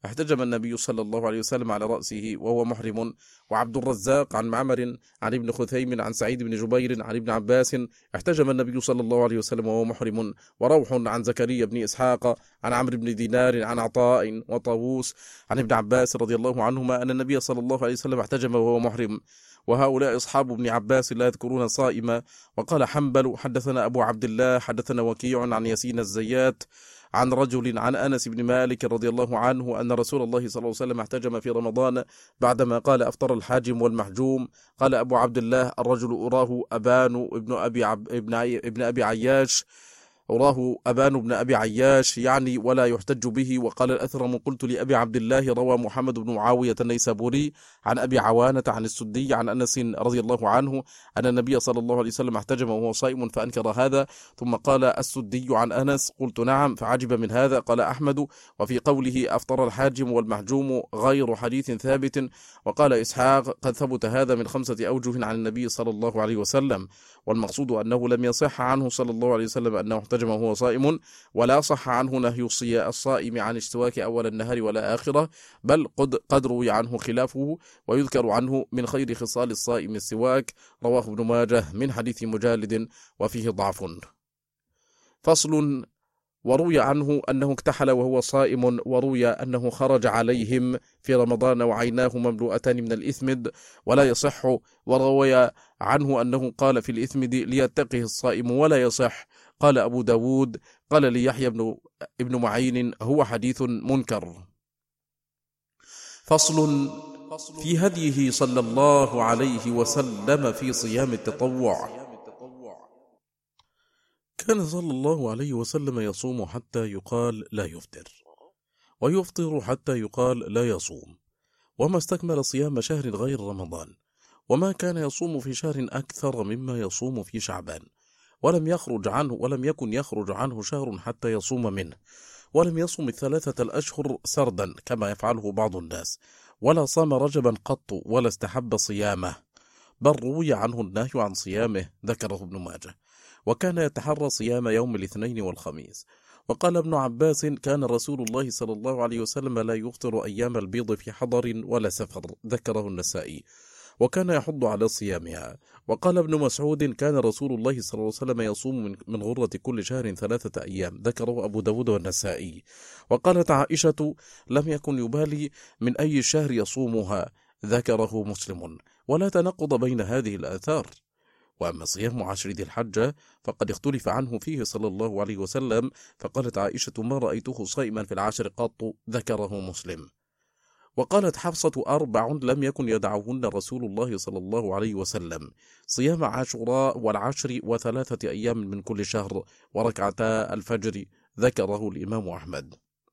احتجم النبي صلى الله عليه وسلم على رأسه وهو محرم. وعبد الرزاق عن معمر عن ابن خثيم عن سعيد بن جبير عن ابن عباس احتجم النبي صلى الله عليه وسلم وهو محرم. وروح عن زكريا بن إسحاق عن عمرو بن دينار عن عطاء وطاووس عن ابن عباس رضي الله عنهما أن النبي صلى الله عليه وسلم احتجم وهو محرم. وهؤلاء أصحاب ابن عباس لا يذكرون صائما. وقال حنبل حدثنا أبو عبد الله حدثنا وكيع عن ياسين الزيات عن رجل عن أنس بن مالك رضي الله عنه أن رسول الله صلى الله عليه وسلم احتجم في رمضان بعدما قال أفطر الحاجم والمحجوم. قال أبو عبد الله الرجل أراه أبان ابن أبي, عب ابن, ابن أبي عياش أراه أبان بن أبي عياش يعني ولا يحتج به. وقال الأثرم قلت لأبي عبد الله روى محمد بن معاوية النيسابوري عن أبي عوانة عن السدي عن أنس رضي الله عنه أن النبي صلى الله عليه وسلم احتجم وهو صائم فأنكر هذا. ثم قال السدي عن أنس قلت نعم فعجب من هذا. قال أحمد وفي قوله أفطر الحاجم والمحجوم غير حديث ثابت. وقال إسحاق قد ثبت هذا من خمسة أوجه عن النبي صلى الله عليه وسلم، والمقصود أنه لم يصح عنه صلى الله عليه وسلم أنه احتجم وهو صائم، ولا صح عنه نهي الصائم عن اشتواك أول النهار ولا آخره، بل قد, قد روي عنه خلافه. ويذكر عنه من خير خصال الصائم السواك. رواه ابن ماجه من حديث مجالد وفيه ضعف. فصل. وروي عنه أنه اكتحل وهو صائم، وروي أنه خرج عليهم في رمضان وعيناه مملوءتان من الإثمد ولا يصح. وروي عنه أنه قال في الإثمد ليتقه الصائم ولا يصح. قال أبو داود قال لي يحيى بن, ابن معين هو حديث منكر. فصل. في هديه صلى الله عليه وسلم في صيام التطوع. كان صلى الله عليه وسلم يصوم حتى يقال لا يفطر، ويفطر حتى يقال لا يصوم، وما استكمل صيام شهر غير رمضان، وما كان يصوم في شهر أكثر مما يصوم في شعبان، ولم يخرج عنه ولم يكن يخرج عنه شهر حتى يصوم منه، ولم يصم الثلاثة الأشهر سردا كما يفعله بعض الناس، ولا صام رجبا قط ولا استحب صيامه، بل روي عنه النهي عن صيامه. ذكره ابن ماجه. وكان يتحرى صيام يوم الاثنين والخميس. وقال ابن عباس كان رسول الله صلى الله عليه وسلم لا يفطر أيام البيض في حضر ولا سفر. ذكره النسائي. وكان يحض على صيامها. وقال ابن مسعود كان رسول الله صلى الله عليه وسلم يصوم من غرة كل شهر ثلاثة أيام. ذكره أبو داود والنسائي. وقالت عائشة لم يكن يبالي من أي شهر يصومها. ذكره مسلم. ولا تنقض بين هذه الآثار. وأما صيام عشر ذي الحجة فقد اختلف عنه فيه صلى الله عليه وسلم، فقالت عائشة ما رأيته صائما في العشر قط. ذكره مسلم. وقالت حفصة أربع لم يكن يدعوهن رسول الله صلى الله عليه وسلم: صيام عاشوراء والعشر وثلاثة أيام من كل شهر وركعتا الفجر. ذكره الإمام أحمد.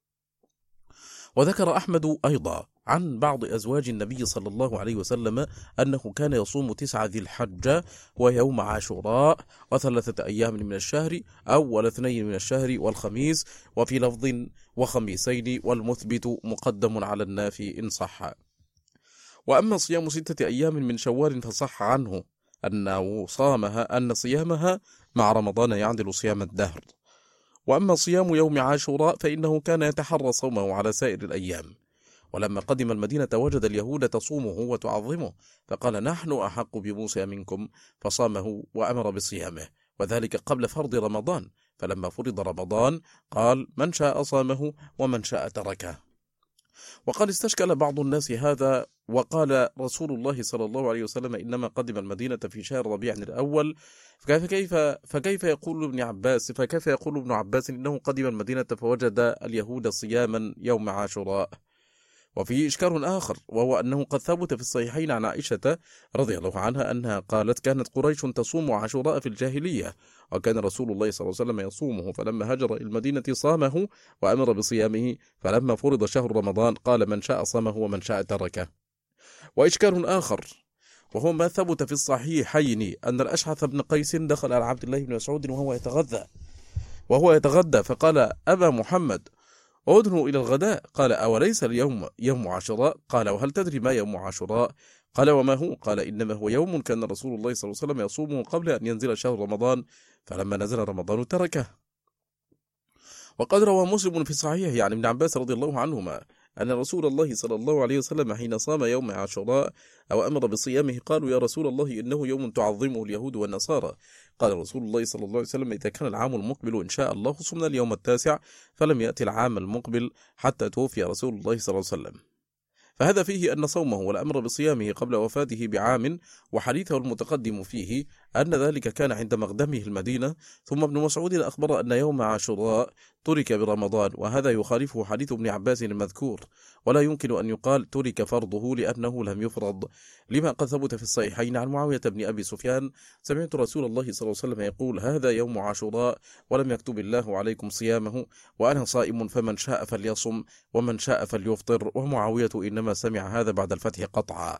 وذكر أحمد أيضا عن بعض أزواج النبي صلى الله عليه وسلم أنه كان يصوم تسعة ذي الحجة ويوم عاشوراء وثلاثة أيام من الشهر أو والاثنين من الشهر والخميس، وفي لفظ وخميسين، والمثبت مقدم على النافي إن صح. وأما صيام ستة أيام من شوال فصح عنه أنه صامها أن صيامها مع رمضان يعدل صيام الدهر. وأما صيام يوم عاشوراء فإنه كان يتحرى صومه على سائر الأيام. ولما قدم المدينة وجد اليهود تصومه وتعظمه، فقال نحن أحق بموسى منكم، فصامه وأمر بصيامه، وذلك قبل فرض رمضان. فلما فرض رمضان قال من شاء صامه ومن شاء تركه. وقد استشكل بعض الناس هذا، وقال رسول الله صلى الله عليه وسلم إنما قدم المدينة في شهر ربيع الأول، فكيف, فكيف يقول ابن عباس فكيف يقول ابن عباس إنه قدم المدينة فوجد اليهود صياما يوم عاشوراء؟ وفيه إشكال آخر، وهو أنه قد ثبت في الصحيحين عن عائشة رضي الله عنها أنها قالت كانت قريش تصوم عاشوراء في الجاهلية، وكان رسول الله صلى الله عليه وسلم يصومه، فلما هاجر إلى المدينة صامه وأمر بصيامه، فلما فرض شهر رمضان قال من شاء صامه ومن شاء تركه. وإشكال آخر، وهو ما ثبت في الصحيحين أن الأشعث بن قيس دخل على عبد الله بن مسعود وهو يتغذى وهو يتغذى فقال أبا محمد أدنوا إلى الغداء. قال أوليس اليوم يوم عاشوراء؟ قال وهل تدري ما يوم عاشوراء؟ قال وما هو؟ قال إنما هو يوم كان رسول الله صلى الله عليه وسلم يصومه قبل أن ينزل شهر رمضان، فلما نزل رمضان تركه. وقد روى مسلم في صحيحه عن ابن عباس رضي الله عنهما أن رسول الله صلى الله عليه وسلم حين صام يوم عاشوراء أو أمر بصيامه قالوا يا رسول الله إنه يوم تعظمه اليهود والنصارى. قال رسول الله صلى الله عليه وسلم إذا كان العام المقبل إن شاء الله صمنا اليوم التاسع، فلم يأتي العام المقبل حتى توفي رسول الله صلى الله عليه وسلم. فهذا فيه أن صومه والأمر بصيامه قبل وفاته بعام، وحديثه المتقدم فيه أن ذلك كان عند مقدمه المدينة. ثم ابن مسعود أخبر أن يوم عاشوراء ترك برمضان، وهذا يخالفه حديث ابن عباس المذكور، ولا يمكن أن يقال ترك فرضه لأنه لم يفرض، لما قد ثبت في الصحيحين عن معاوية بن أبي سفيان سمعت رسول الله صلى الله عليه وسلم يقول هذا يوم عاشوراء ولم يكتب الله عليكم صيامه، وأنا صائم فمن شاء فليصم ومن شاء فليفطر. ومعاوية إنما سمع هذا بعد الفتح قطعا.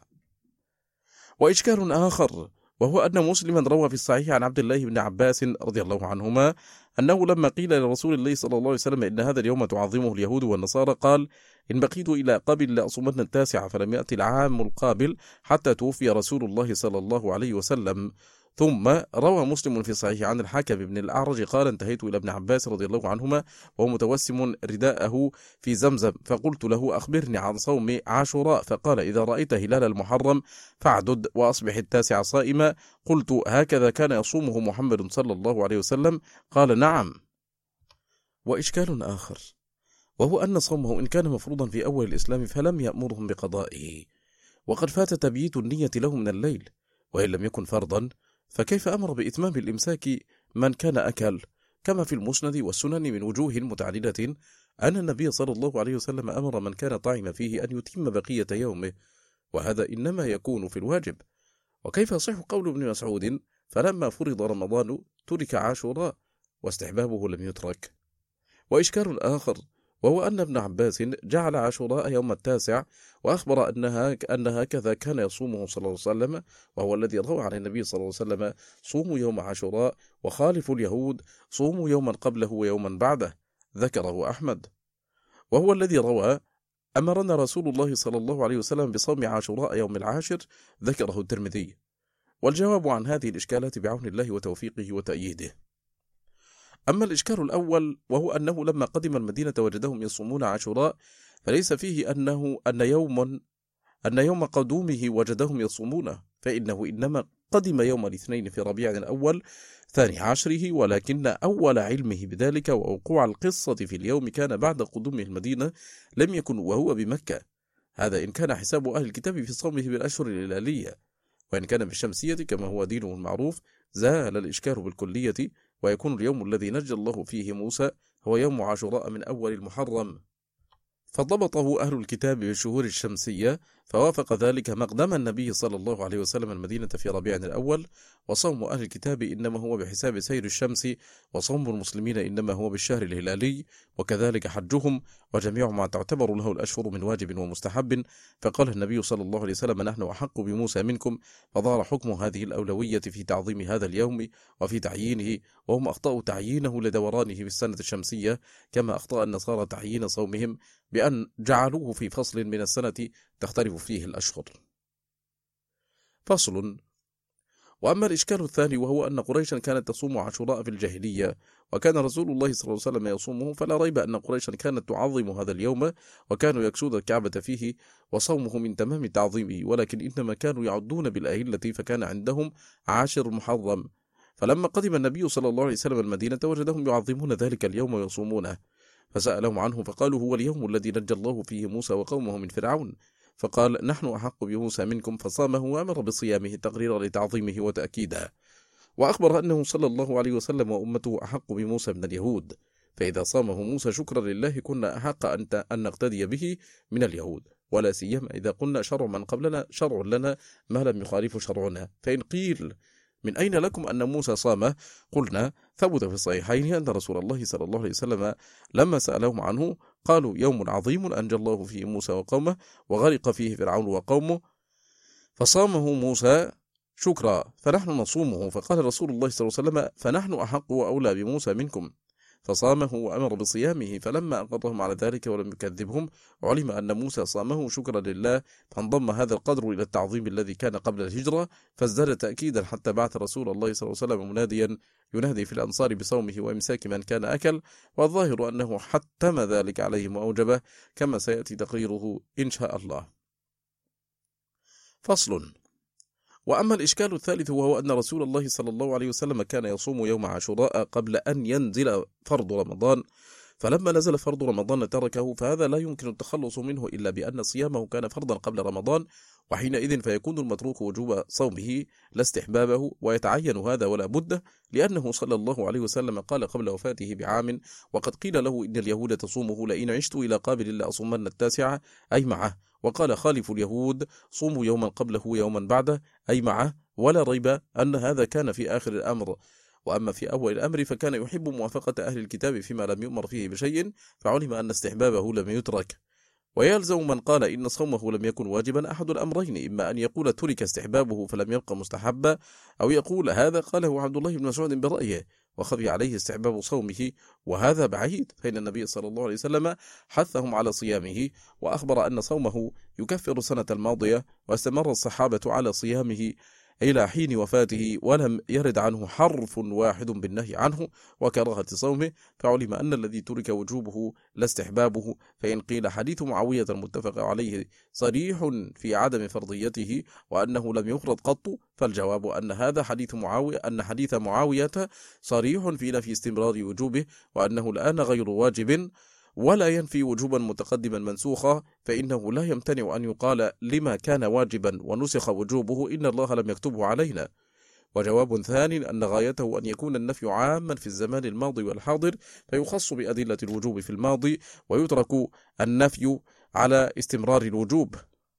وإشكال آخر وهو أن مسلما روى في الصحيح عن عبد الله بن عباس رضي الله عنهما أنه لما قيل لرسول الله صلى الله عليه وسلم إن هذا اليوم تعظمه اليهود والنصارى قال إن بقيت إلى قبل لأصومن التاسع، فلم يأتي العام القابل حتى توفي رسول الله صلى الله عليه وسلم. ثم روى مسلم في صحيح عن الحكم بن الأعرج قال انتهيت إلى ابن عباس رضي الله عنهما وهو متوسم رداءه في زمزم، فقلت له أخبرني عن صوم عاشوراء، فقال إذا رأيت هلال المحرم فاعدد وأصبح التاسع صائما. قلت هكذا كان يصومه محمد صلى الله عليه وسلم؟ قال نعم. وإشكال آخر وهو أن صومه إن كان مفروضا في أول الإسلام فلم يأمرهم بقضائه، وقد فات تبييت النية له من الليل، وإن لم يكن فرضا فكيف أمر بإتمام الإمساك من كان أكل؟ كما في المسند والسنن من وجوه متعددة أن النبي صلى الله عليه وسلم أمر من كان طعم فيه أن يتم بقية يومه، وهذا إنما يكون في الواجب. وكيف يصح قول ابن مسعود فلما فرض رمضان ترك عاشوراء واستحبابه لم يترك؟ وإشكال آخر وهو أن ابن عباس جعل عاشوراء يوم التاسع، وأخبر أنها أن هكذا كان يصومه صلى الله عليه وسلم، وهو الذي روى عن النبي صلى الله عليه وسلم صوموا يوم عاشوراء وخالفوا اليهود صوموا يوما قبله ويوما بعده، ذكره أحمد. وهو الذي روى أمرنا رسول الله صلى الله عليه وسلم بصوم عاشوراء يوم العاشر، ذكره الترمذي. والجواب عن هذه الإشكالات بعون الله وتوفيقه وتأييده. أما الإشكال الأول وهو أنه لما قدم المدينة وجدهم يصومون عاشوراء، فليس فيه أنه أن يوم أن يوم قدومه وجدهم يصومونه، فإنه إنما قدم يوم الاثنين في ربيع الأول ثاني عشره، ولكن أول علمه بذلك ووقوع القصة في اليوم كان بعد قدومه المدينة، لم يكن وهو بمكة. هذا إن كان حساب أهل الكتاب في صومه بالأشهر الهلالية، وإن كان بالشمسية كما هو دينه المعروف زال الإشكال بالكلية، ويكون اليوم الذي نجى الله فيه موسى هو يوم عاشوراء من أول المحرم، فضبطه أهل الكتاب بالشهور الشمسية، فوافق ذلك مقدم النبي صلى الله عليه وسلم المدينة في ربيع الأول. وصوم أهل الكتاب إنما هو بحساب سير الشمس، وصوم المسلمين إنما هو بالشهر الهلالي، وكذلك حجهم، وجميع ما تعتبر له الأشهر من واجب ومستحب. فقال النبي صلى الله عليه وسلم نحن أحق بموسى منكم، فظهر حكم هذه الأولوية في تعظيم هذا اليوم وفي تعيينه، وهم أخطأوا تعيينه لدورانه في السنة الشمسية، كما أخطأ النصارى تعيين صومهم بأن جعلوه في فصل من السنة تختلف فيه الأشهر. فصل. وأما الإشكال الثاني وهو أن قريشا كانت تصوم عاشوراء في الجاهلية، وكان رسول الله صلى الله عليه وسلم يصومه، فلا ريب أن قريشا كانت تعظم هذا اليوم، وكانوا يكسون الكعبة فيه، وصومه من تمام تعظيمه، ولكن إنما كانوا يعدون بالأهلة، فكان عندهم عاشر محرم. فلما قدم النبي صلى الله عليه وسلم المدينة وجدهم يعظمون ذلك اليوم ويصومونه، فسألهم عنه فقالوا هو اليوم الذي نجى الله فيه موسى وقومه من فرعون، فقال نحن أحق بموسى منكم، فصامه وأمر بصيامه تقريرا لتعظيمه وتأكيدا. وأخبر أنه صلى الله عليه وسلم وأمته أحق بموسى من اليهود، فإذا صامه موسى شكرا لله كنا أحق أن نقتدي به من اليهود، ولا سيما إذا قلنا شرع من قبلنا شرع لنا ما لم يخالف شرعنا. فإن قيل من أين لكم أن موسى صامه؟ قلنا ثبت في الصحيحين أن رسول الله صلى الله عليه وسلم لما سألهم عنه قالوا يوم عظيم أنجى الله فيه موسى وقومه وغرق فيه فرعون وقومه، فصامه موسى شكرا فنحن نصومه. فقال رسول الله صلى الله عليه وسلم فنحن أحق وأولى بموسى منكم. فصامه وأمر بصيامه، فلما أقرهم على ذلك ولم يكذبهم علم أن موسى صامه شكرا لله، فانضم هذا القدر إلى التعظيم الذي كان قبل الهجرة، فازداد تأكيدا حتى بعث رسول الله صلى الله عليه وسلم مناديا ينادي في الأنصار بصومه وإمساك من كان أكل، والظاهر أنه حتم ذلك عليهم وأوجبه، كما سيأتي تقريره إن شاء الله. فصل. وأما الإشكال الثالث وهو أن رسول الله صلى الله عليه وسلم كان يصوم يوم عاشوراء قبل أن ينزل فرض رمضان، فلما نزل فرض رمضان تركه، فهذا لا يمكن التخلص منه إلا بأن صيامه كان فرضا قبل رمضان، وحينئذ فيكون المتروك وجوب صومه لا استحبابه، ويتعين هذا ولا بد، لأنه صلى الله عليه وسلم قال قبل وفاته بعام: وقد قيل له إن اليهود تصومه، لئن عشت إلى قابل لأصومن التاسعة، أي معه. وقال خالف اليهود: صوموا يوما قبله يوما بعده، أي معه. ولا ريب أن هذا كان في آخر الأمر. وأما في أول الأمر فكان يحب موافقة أهل الكتاب فيما لم يؤمر فيه بشيء، فعلم أن استحبابه لم يترك. ويلزم من قال إن صومه لم يكن واجبا أحد الأمرين: إما أن يقول ترك استحبابه فلم يبقى مستحبا، أو يقول هذا قاله عبد الله بن مسعود برأيه وخفي عليه استحباب صومه، وهذا بعيد، فإن النبي صلى الله عليه وسلم حثهم على صيامه، وأخبر أن صومه يكفر السنة الماضية، واستمر الصحابة على صيامه إلى حين وفاته، ولم يرد عنه حرف واحد بالنهي عنه وكراهة صومه، فعلم أن الذي ترك وجوبه لا استحبابه. فإن قيل حديث معاوية المتفق عليه صريح في عدم فرضيته وأنه لم يفرض قط، فالجواب أن هذا حديث معاوية أن حديث معاوية صريح في نفي استمرار وجوبه، وأنه الآن غير واجب، ولا ينفي وجوبا متقدما منسوخا، فإنه لا يمتنع أن يقال لما كان واجبا ونسخ وجوبه إن الله لم يكتبه علينا. وجواب ثاني أن غايته أن يكون النفي عاما في الزمان الماضي والحاضر، فيخص بأدلة الوجوب في الماضي، ويترك النفي على استمرار الوجوب.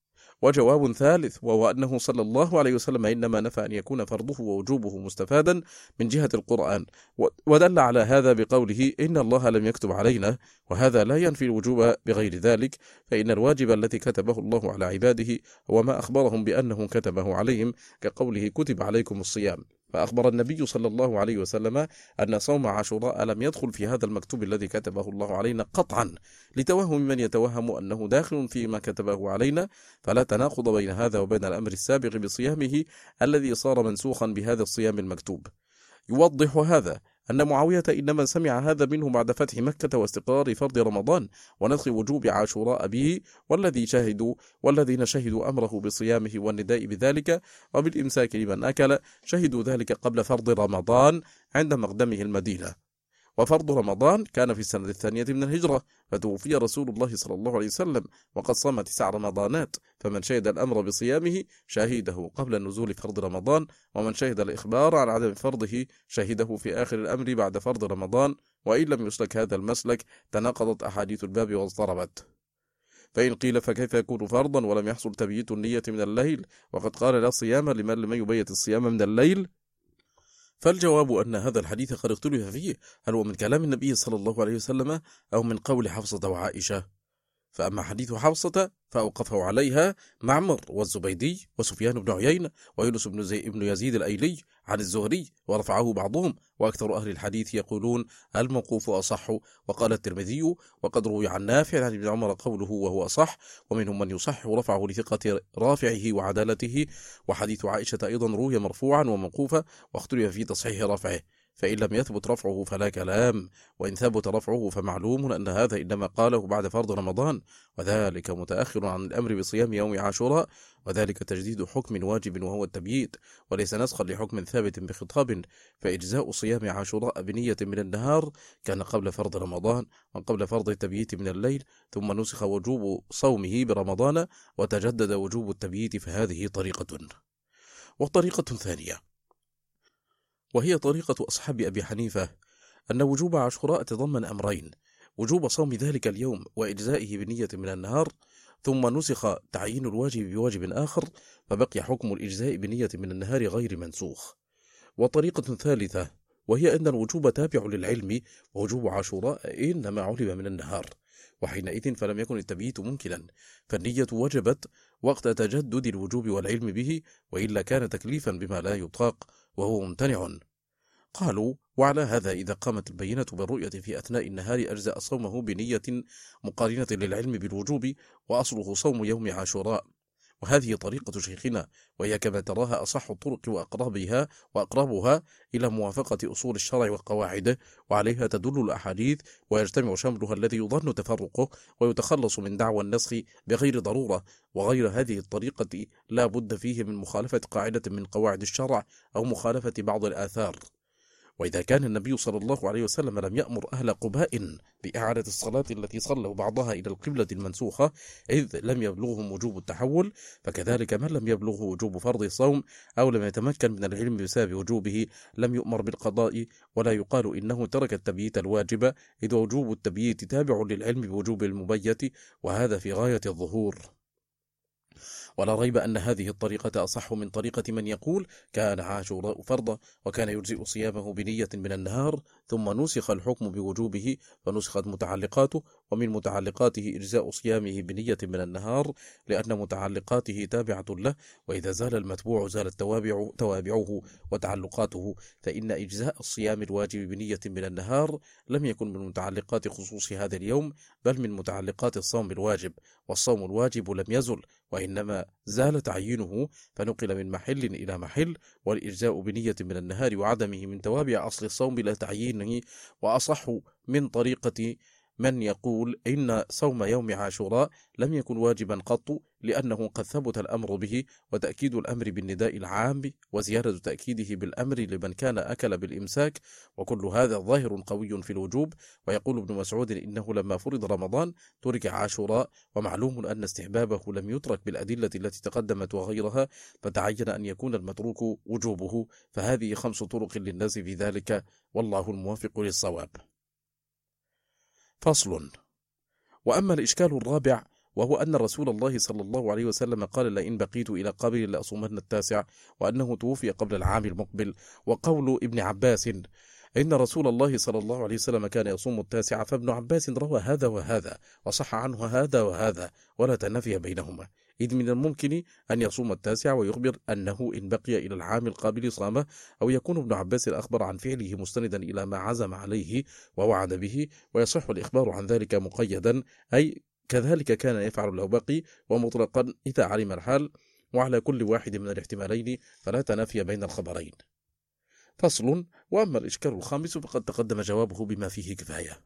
وجواب ثالث وهو أنه صلى الله عليه وسلم إنما نفى أن يكون فرضه ووجوبه مستفادا من جهة القرآن، ودل على هذا بقوله إن الله لم يكتب علينا، وهذا لا ينفي الوجوب بغير ذلك، فإن الواجب الذي كتبه الله على عباده هو ما أخبرهم بأنه كتبه عليهم، كقوله كتب عليكم الصيام. فأخبر النبي صلى الله عليه وسلم أن صوم عاشوراء لم يدخل في هذا المكتوب الذي كتبه الله علينا قطعا، لتوهم من يتوهم أنه داخل فيما كتبه علينا، فلا تناقض بين هذا وبين الأمر السابق بصيامه الذي صار منسوخا بهذا الصيام المكتوب. يوضح هذا أن معاوية إنما سمع هذا منه بعد فتح مكة واستقرار فرض رمضان ونسخ وجوب عاشوراء به، والذي شهدوا والذين شهدوا أمره بصيامه والنداء بذلك وبالإمساك لمن أكل شهدوا ذلك قبل فرض رمضان عند مقدمه المدينة. وفرض رمضان كان في السنة الثانية من الهجرة، فتوفي رسول الله صلى الله عليه وسلم وقد صام تسع رمضانات، فمن شهد الأمر بصيامه شهده قبل نزول فرض رمضان، ومن شهد الإخبار عن عدم فرضه شهده في آخر الأمر بعد فرض رمضان، وإن لم يسلك هذا المسلك تناقضت أحاديث الباب واضطربت. فإن قيل فكيف يكون فرضا ولم يحصل تبييت النية من الليل، وقد قال لا صيام لمن لم يبيت الصيام من الليل؟ فالجواب أن هذا الحديث قد اختلف فيه، هل هو من كلام النبي صلى الله عليه وسلم أو من قول حفصة وعائشة. فأما حديث حفصة فأوقفه عليها معمر والزبيدي وسفيان بن عيينة ويونس بن, زي بن يزيد الأيلي عن الزهري، ورفعه بعضهم، وأكثر أهل الحديث يقولون الموقوف أصح. وقال الترمذي وقد روي عن نافع عن ابن عمر قوله وهو أصح، ومنهم من يصح رفعه لثقة رافعه وعدالته. وحديث عائشة أيضا روي مرفوعا وموقوفا، واختلف في تصحيح رفعه، فإن لم يثبت رفعه فلا كلام، وإن ثبت رفعه فمعلوم أن هذا إنما قاله بعد فرض رمضان، وذلك متأخر عن الأمر بصيام يوم عاشوراء، وذلك تجديد حكم واجب وهو التبييت، وليس نسخا لحكم ثابت بخطاب. فإجزاء صيام عاشوراء بنية من النهار كان قبل فرض رمضان وقبل فرض التبييت من الليل، ثم نسخ وجوب صومه برمضان وتجدد وجوب التبييت، فهذه طريقة. وطريقة ثانية وهي طريقة أصحاب أبي حنيفة، أن وجوب عاشوراء تضمن أمرين: وجوب صوم ذلك اليوم وإجزائه بنية من النهار، ثم نسخ تعيين الواجب بواجب آخر، فبقي حكم الإجزاء بنية من النهار غير منسوخ. وطريقة ثالثة وهي أن الوجوب تابع للعلم، ووجوب عاشوراء إنما علم من النهار، وحينئذ فلم يكن التبييت ممكنا، فالنية وجبت وقت تجدد الوجوب والعلم به، وإلا كان تكليفا بما لا يطاق وهو ممتنع. قالوا: وعلى هذا إذا قامت البينة بالرؤية في أثناء النهار أجزأ صومه بنية مقارنة للعلم بالوجوب، وأصله صوم يوم عاشوراء. وهذه طريقة شيخنا، وهي كما تراها أصح الطرق وأقربها وأقربها إلى موافقة أصول الشرع وقواعده، وعليها تدل الأحاديث، ويجتمع شملها الذي يظن تفرقه، ويتخلص من دعوى النسخ بغير ضرورة. وغير هذه الطريقة لا بد فيه من مخالفة قاعدة من قواعد الشرع أو مخالفة بعض الآثار. وإذا كان النبي صلى الله عليه وسلم لم يأمر أهل قباء بإعادة الصلاة التي صلوا بعضها إلى القبلة المنسوخة إذ لم يبلغهم وجوب التحول، فكذلك من لم يبلغه وجوب فرض الصوم أو لم يتمكن من العلم بسبب وجوبه لم يؤمر بالقضاء، ولا يقال إنه ترك التبييت الواجب، إذ وجوب التبييت تابع للعلم بوجوب المبيت، وهذا في غاية الظهور. ولا ريب أن هذه الطريقة أصح من طريقة من يقول كان عاشوراء فرضا وكان يجزئ صيامه بنية من النهار، ثم نسخ الحكم بوجوبه فنسخت متعلقاته، ومن متعلقاته إجزاء صيامه بنية من النهار لأن متعلقاته تابعة له، وإذا زال المتبوع زالت توابع توابعه وتعلقاته، فإن إجزاء الصيام الواجب بنية من النهار لم يكن من متعلقات خصوص هذا اليوم، بل من متعلقات الصوم الواجب، والصوم الواجب لم يزل، وإنما زال تعيينه فنقل من محل إلى محل، والإجزاء بنية من النهار وعدمه من توابع أصل الصوم لا تعيينه. وأصح من طريقة من يقول إن صوم يوم عاشوراء لم يكن واجبا قط، لأنه قد ثبت الأمر به، وتأكيد الأمر بالنداء العام وزيادة تأكيده بالأمر لمن كان أكل بالإمساك، وكل هذا ظاهر قوي في الوجوب. ويقول ابن مسعود إنه لما فرض رمضان ترك عاشوراء، ومعلوم أن استحبابه لم يترك بالأدلة التي تقدمت وغيرها، فتعين أن يكون المتروك وجوبه. فهذه خمس طرق للناس في ذلك، والله الموافق للصواب. فصل. وأما الإشكال الرابع، وهو أن رسول الله صلى الله عليه وسلم قال: لئن بقيت إلى قبل لأصومن التاسع، وأنه توفي قبل العام المقبل. وقول ابن عباس إن رسول الله صلى الله عليه وسلم كان يصوم التاسع، فابن عباس روى هذا وهذا وصح عنه هذا وهذا، ولا تنافي بينهما، إذ من الممكن أن يصوم التاسع ويخبر أنه إن بقي إلى العام القابل صامه، أو يكون ابن عباس الأخبر عن فعله مستندا إلى ما عزم عليه ووعد به، ويصح الإخبار عن ذلك مقيدا، أي كذلك كان يفعل لو بقي، ومطلقا إذا علم الحال، وعلى كل واحد من الاحتمالين فلا تنافي بين الخبرين. فصل. وأما الإشكال الخامس فقد تقدم جوابه بما فيه كفاية.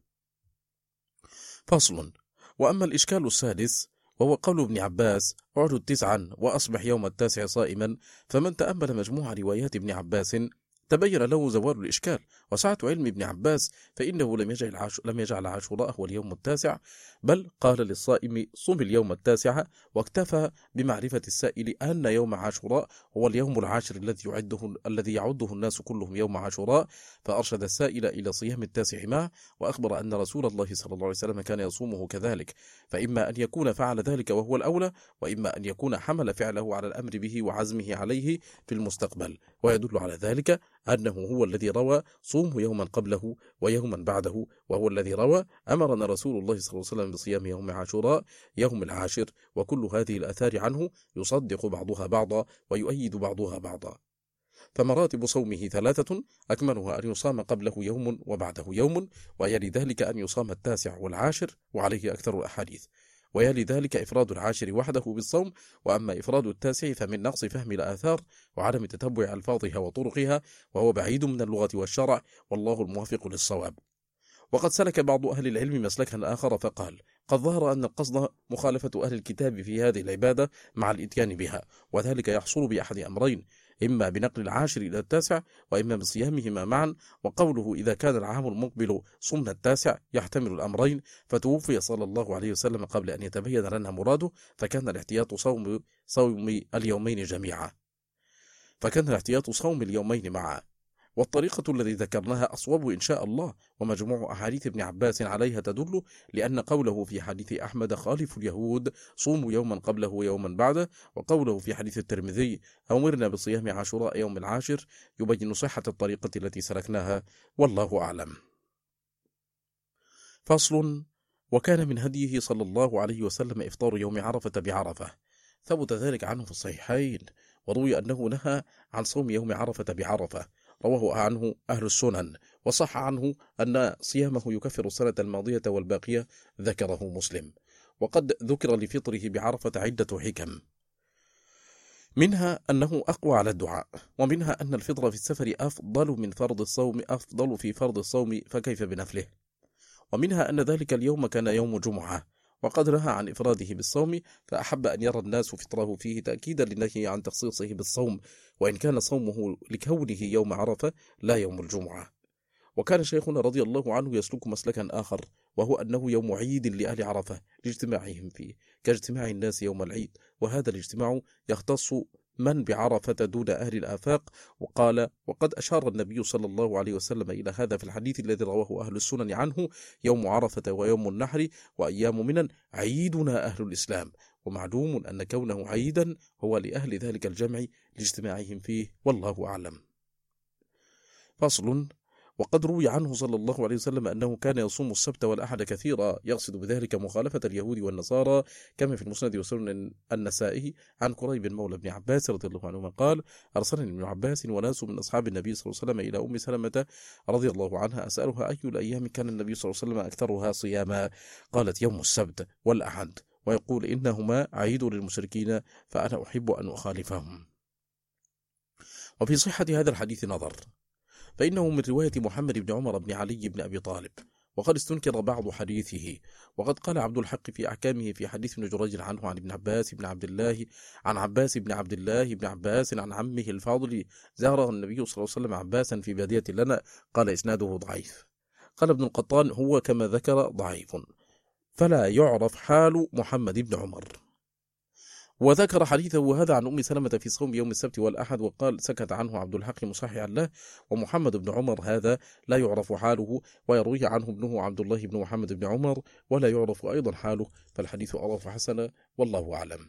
فصل. وأما الإشكال السادس، وهو قول ابن عباس: اعدد تسعا وأصبح يوم التاسع صائما، فمن تأمل مجموع روايات ابن عباس تبين له زوال الإشكال وسعة علم ابن عباس، فإنه لم يجعل, عاش... لم يجعل عاشوراء هو اليوم التاسع، بل قال للصائم: صم اليوم التاسع، واكتفى بمعرفة السائل أن يوم عاشوراء هو اليوم العاشر الذي يعده الذي يعده الناس كلهم يوم عاشوراء، فأرشد السائل إلى صيام التاسع معه، وأخبر أن رسول الله صلى الله عليه وسلم كان يصومه كذلك، فإما أن يكون فعل ذلك وهو الأولى، وإما أن يكون حمل فعله على الأمر به وعزمه عليه في المستقبل. ويدل على ذلك أنه هو الذي روى: صومه يوما قبله ويوما بعده، وهو الذي روى: أمرنا رسول الله صلى الله عليه وسلم بصيام يوم عاشوراء يوم العاشر. وكل هذه الآثار عنه يصدق بعضها بعضا ويؤيد بعضها بعضا. فمراتب صومه ثلاثة، أكملها أن يصام قبله يوم وبعده يوم، ويلي ذلك أن يصام التاسع والعاشر، وعليه أكثر الأحاديث، ويلي ذلك إفراد العاشر وحده بالصوم، وأما إفراد التاسع فمن نقص فهم الآثار وعدم تتبع ألفاظها وطرقها، وهو بعيد من اللغة والشرع، والله الموافق للصواب. وقد سلك بعض أهل العلم مسلكا آخر فقال: قد ظهر أن القصد مخالفة أهل الكتاب في هذه العبادة مع الإتيان بها، وذلك يحصل بأحد أمرين: إما بنقل العاشر إلى التاسع، وإما بصيامهما معا. وقوله إذا كان العام المقبل صمنا التاسع يحتمل الأمرين، فتوفي صلى الله عليه وسلم قبل أن يتبين لنا مراده، فكان الاحتياط صوم, صوم اليومين جميعا فكان الاحتياط صوم اليومين معا. والطريقة التي ذكرناها أصوب إن شاء الله، ومجموع أحاديث ابن عباس عليها تدل، لأن قوله في حديث أحمد: خالف اليهود صوموا يوما قبله ويوما بعده، وقوله في حديث الترمذي: أمرنا بصيام عاشوراء يوم العاشر، يبين صحة الطريقة التي سلكناها، والله أعلم. فصل. وكان من هديه صلى الله عليه وسلم إفطار يوم عرفة بعرفة، ثبت ذلك عنه في الصحيحين، وروي أنه نهى عن صوم يوم عرفة بعرفة، رواه عنه أهل السنن، وصح عنه أن صيامه يكفر السنة الماضية والباقية، ذكره مسلم. وقد ذكر لفطره بعرفة عدة حكم، منها أنه أقوى على الدعاء، ومنها أن الفطر في السفر أفضل من فرض الصوم أفضل في فرض الصوم فكيف بنفله، ومنها أن ذلك اليوم كان يوم جمعة، وقد نهى عن إفراده بالصوم، فأحب أن يرى الناس فطره فيه تأكيدا للنهي عن تخصيصه بالصوم، وإن كان صومه لكونه يوم عرفة لا يوم الجمعة. وكان شيخنا رضي الله عنه يسلك مسلكا آخر، وهو أنه يوم عيد لأهل عرفة لاجتماعهم فيه كاجتماع الناس يوم العيد، وهذا الاجتماع يختص من بعرفة دون أهل الآفاق. وقال: وقد أشار النبي صلى الله عليه وسلم إلى هذا في الحديث الذي رواه أهل السنن عنه: يوم عرفة ويوم النحر وأيام منن عيدنا أهل الإسلام. ومعلوم أن كونه عيدا هو لأهل ذلك الجمع لاجتماعهم فيه، والله أعلم. فصل. وقد روي عنه صلى الله عليه وسلم أنه كان يصوم السبت والأحد كثيرا، يقصد بذلك مخالفة اليهود والنصارى، كما في المسند وسنن النسائي عن كريب مولى ابن عباس رضي الله عنهما قال: أرسلني ابن عباس وناس من أصحاب النبي صلى الله عليه وسلم إلى أم سلمة رضي الله عنها أسألها أي الأيام كان النبي صلى الله عليه وسلم أكثرها صياما؟ قالت: يوم السبت والأحد، ويقول إنهما عيد للمشركين فأنا أحب أن أخالفهم. وفي صحة هذا الحديث نظر، فإنه من رواية محمد بن عمر بن علي بن أبي طالب، وقد استنكر بعض حديثه. وقد قال عبد الحق في أحكامه في حديث ابن جريج عنه عن ابن عباس بن عبد الله عن عباس بن عبد الله بن عباس عن عمه الفاضل: زار النبي صلى الله عليه وسلم عباسا في بادية لنا. قال: إسناده ضعيف. قال ابن القطان: هو كما ذكر ضعيف، فلا يعرف حال محمد بن عمر. وذكر حديثه هذا عن أم سلمة في صوم يوم السبت والأحد، وقال: سكت عنه عبد الحق مصححا له. ومحمد بن عمر هذا لا يعرف حاله، ويروي عنه ابنه عبد الله بن محمد بن عمر ولا يعرف أيضا حاله، فالحديث أضاف حسنا، والله أعلم.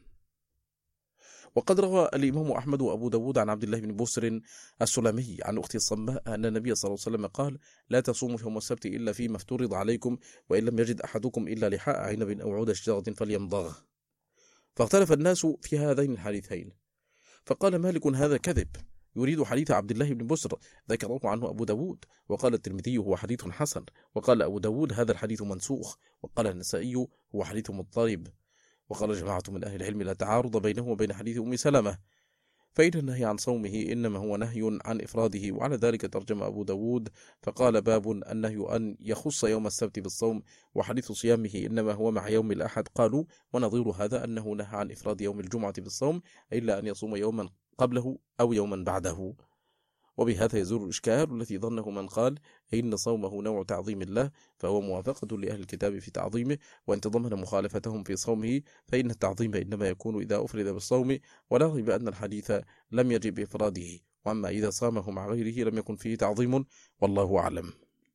وقد روى الإمام أحمد وأبو داود عن عبد الله بن بسر السلمي عن أختي الصماء أن النبي صلى الله عليه وسلم قال: لا تصوموا يوم السبت إلا فيما افترض عليكم، وإن لم يجد أحدكم إلا لحاء عنب أو عود شجرة فليمضغه. فاختلف الناس في هذين الحديثين، فقال مالك: هذا كذب، يريد حديث عبد الله بن بسر ذكره عنه أبو داود. وقال الترمذي: هو حديث حسن. وقال أبو داود: هذا الحديث منسوخ. وقال النسائي: هو حديث مضطرب. وقال جماعة من أهل العلم: لا تعارض بينه وبين حديث أم سلمة، فإن النهي عن صومه إنما هو نهي عن إفراده. وعلى ذلك ترجم أبو داود فقال: باب النهي أن يخص يوم السبت بالصوم، وحديث صيامه إنما هو مع يوم الأحد. قالوا: ونظير هذا أنه نهى عن إفراد يوم الجمعة بالصوم إلا أن يصوم يوما قبله أو يوما بعده. وبهذا يزول الإشكال الذي ظنه من قال إن صومه نوع تعظيم الله، فهو موافقة لأهل الكتاب في تعظيمه، وإن تضمن مخالفتهم في صومه فإن التعظيم إنما يكون إذا أفرد بالصوم، ولا ريب أن الحديث لم يجب بإفراده، وأما إذا صامه مع غيره لم يكن فيه تعظيم، والله أعلم.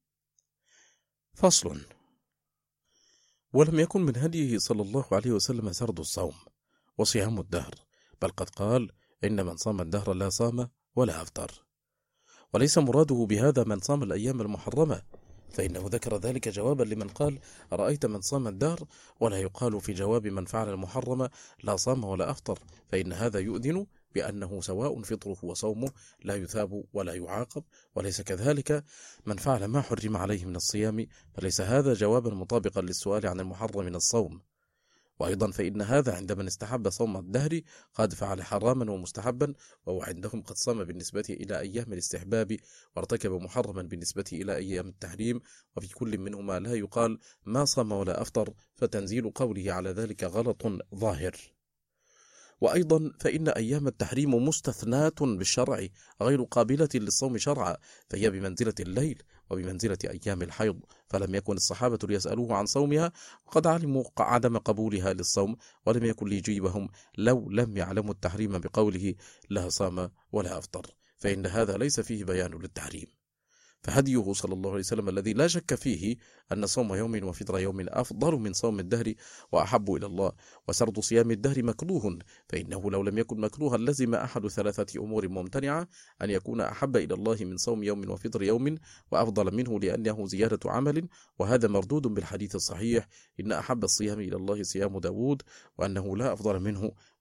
فصل. ولم يكن من هديه صلى الله عليه وسلم سرد الصوم وصيام الدهر، بل قد قال: إن من صام الدهر لا صام ولا أفطر. وليس مراده بهذا من صام الأيام المحرمة، فإنه ذكر ذلك جوابا لمن قال: أرأيت من صام الدهر، ولا يقال في جواب من فعل المحرم لا صام ولا أفطر، فإن هذا يؤذن بأنه سواء فطره وصومه لا يثاب ولا يعاقب. وليس كذلك من فعل ما حرم عليه من الصيام، فليس هذا جوابا مطابقا للسؤال عن المحرم من الصوم. وأيضا فإن هذا عند من استحب صوم الدهر قد فعل حراما ومستحبا، وهو عندهم قد صام بالنسبة إلى أيام الاستحباب، وارتكب محرما بالنسبة إلى أيام التحريم، وفي كل منهما لا يقال ما صام ولا أفطر، فتنزيل قوله على ذلك غلط ظاهر. وأيضا فإن أيام التحريم مستثنات بالشرع غير قابلة للصوم شرعا، فهي بمنزلة الليل وبمنزلة أيام الحيض، فلم يكن الصحابة ليسألوه عن صومها، وقد علموا عدم قبولها للصوم، ولم يكن ليجيبهم لو لم يعلموا التحريم بقوله لا صام ولا أفطر، فإن هذا ليس فيه بيان للتحريم. فهديه صلى الله عليه وسلم الذي لا شك فيه أن صوم يوم وفطر يوم أفضل من صوم الدهر وأحب إلى الله، وسرد صيام الدهر مكروه، فإنه لو لم يكن مكروها لزم أحد ثلاثة أمور ممتنعة: أن يكون أحب إلى الله من صوم يوم وفطر يوم، وأفضل منه لأنه زيادة عمل، وهذا مردود بالحديث الصحيح: إن أحب الصيام إلى الله صيام داود، وأنه لا أفضل منه،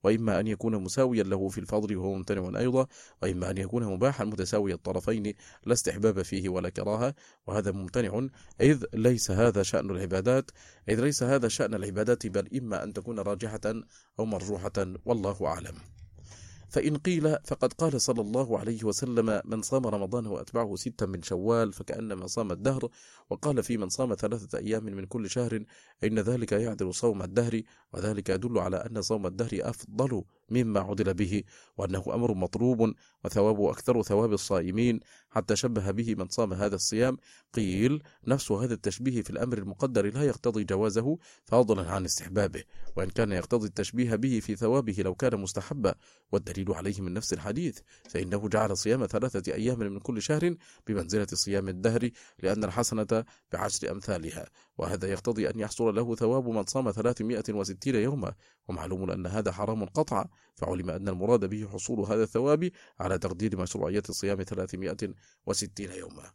وإما أن يكون مساويا له في الفضل وهو ممتنع أيضا، وإما أن يكون مباحا متساوي الطرفين لا استحباب فيه ولا كراهة، وهذا ممتنع، إذ ليس هذا شأن العبادات إذ ليس هذا شأن العبادات بل إما أن تكون راجحة أو مرجوحة، والله أعلم. فإن قيل فقد قال صلى الله عليه وسلم: من صام رمضان وأتبعه ستا من شوال فكأنما صام الدهر، وقال في من صام ثلاثة أيام من كل شهر إن ذلك يعدل صوم الدهر، وذلك يدل على أن صوم الدهر أفضل مما عدل به، وأنه أمر مطلوب وثوابه أكثر ثواب الصائمين، حتى شبه به من صام هذا الصيام. قيل: نفس هذا التشبيه في الأمر المقدر لا يقتضي جوازه فضلا عن استحبابه، وإن كان يقتضي التشبيه به في ثوابه لو كان مستحبا، والدليل عليه من نفس الحديث، فإنه جعل صيام ثلاثة أيام من كل شهر بمنزلة صيام الدهر، لأن الحسنة بعشر أمثالها، وهذا يقتضي أن يحصل له ثواب من صام ثلاثمائة وستين يوما، ومعلوم أن هذا حرام قطعا، فعلم أن المراد به حصول هذا الثواب على تقدير مشروعية صيام ثلاثمائة وستين يوما.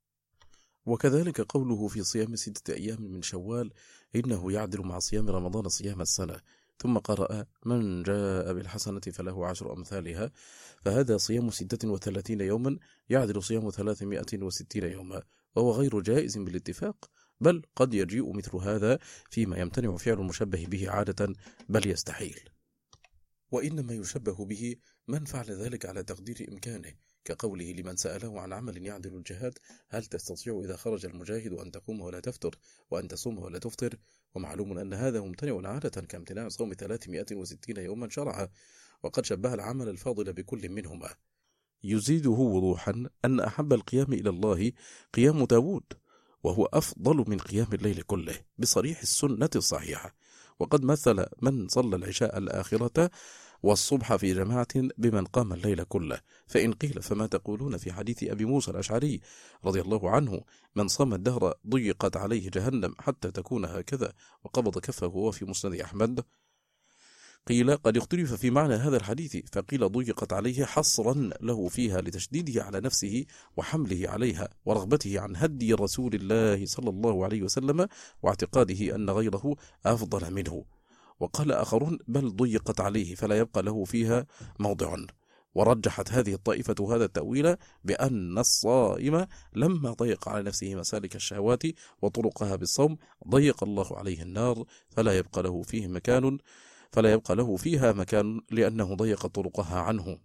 وكذلك قوله في صيام ستة أيام من شوال إنه يعدل مع صيام رمضان صيام السنة، ثم قرأ: من جاء بالحسنة فله عشر أمثالها، فهذا صيام ستة وثلاثين يوما يعدل صيام ثلاثمائة وستين يوما، وهو غير جائز بالاتفاق، بل قد يجيء مثل هذا فيما يمتنع فعل المشبه به عادة، بل يستحيل. وإنما يشبه به من فعل ذلك على تقدير إمكانه، كقوله لمن سأله عن عمل يعدل الجهاد: هل تستطيع إذا خرج المجاهد أن تقوم ولا تفطر وأن تصوم ولا تفطر؟ ومعلوم أن هذا ممتنع عادة كامتناع صوم ثلاثمائة وستين يوما شرعا، وقد شبه العمل الفاضل بكل منهما. يزيده وضوحا أن أحب القيام إلى الله قيام داود، وهو أفضل من قيام الليل كله بصريح السنة الصحيحة، وقد مثل من صلى العشاء الآخرة والصبح في جماعة بمن قام الليل كله. فإن قيل فما تقولون في حديث أبي موسى الأشعري رضي الله عنه: من صام الدهر ضيقت عليه جهنم حتى تكون هكذا، وقبض كفه وهو في مسند أحمد؟ قيل قد اختلف في معنى هذا الحديث، فقيل ضيقت عليه حصرا له فيها لتشديده على نفسه وحمله عليها ورغبته عن هدي رسول الله صلى الله عليه وسلم واعتقاده أن غيره أفضل منه. وقال آخرون: بل ضيقت عليه فلا يبقى له فيها موضع. ورجحت هذه الطائفة هذا التأويل بأن الصائم لما ضيق على نفسه مسالك الشهوات وطرقها بالصوم ضيق الله عليه النار فلا يبقى له فيه مكان فلا يبقى له فيها مكان لأنه ضيق طرقها عنه.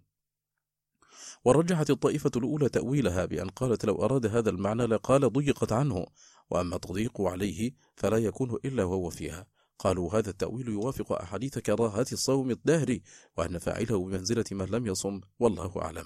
ورجحت الطائفة الأولى تأويلها بأن قالت: لو أراد هذا المعنى لقال ضيقت عنه، وأما تضيق عليه فلا يكون إلا وهو فيها. قالوا هذا التأويل يوافق أحاديث كراهة الصوم الدهري، وأن فاعله بمنزلة من لم يصم، والله أعلم.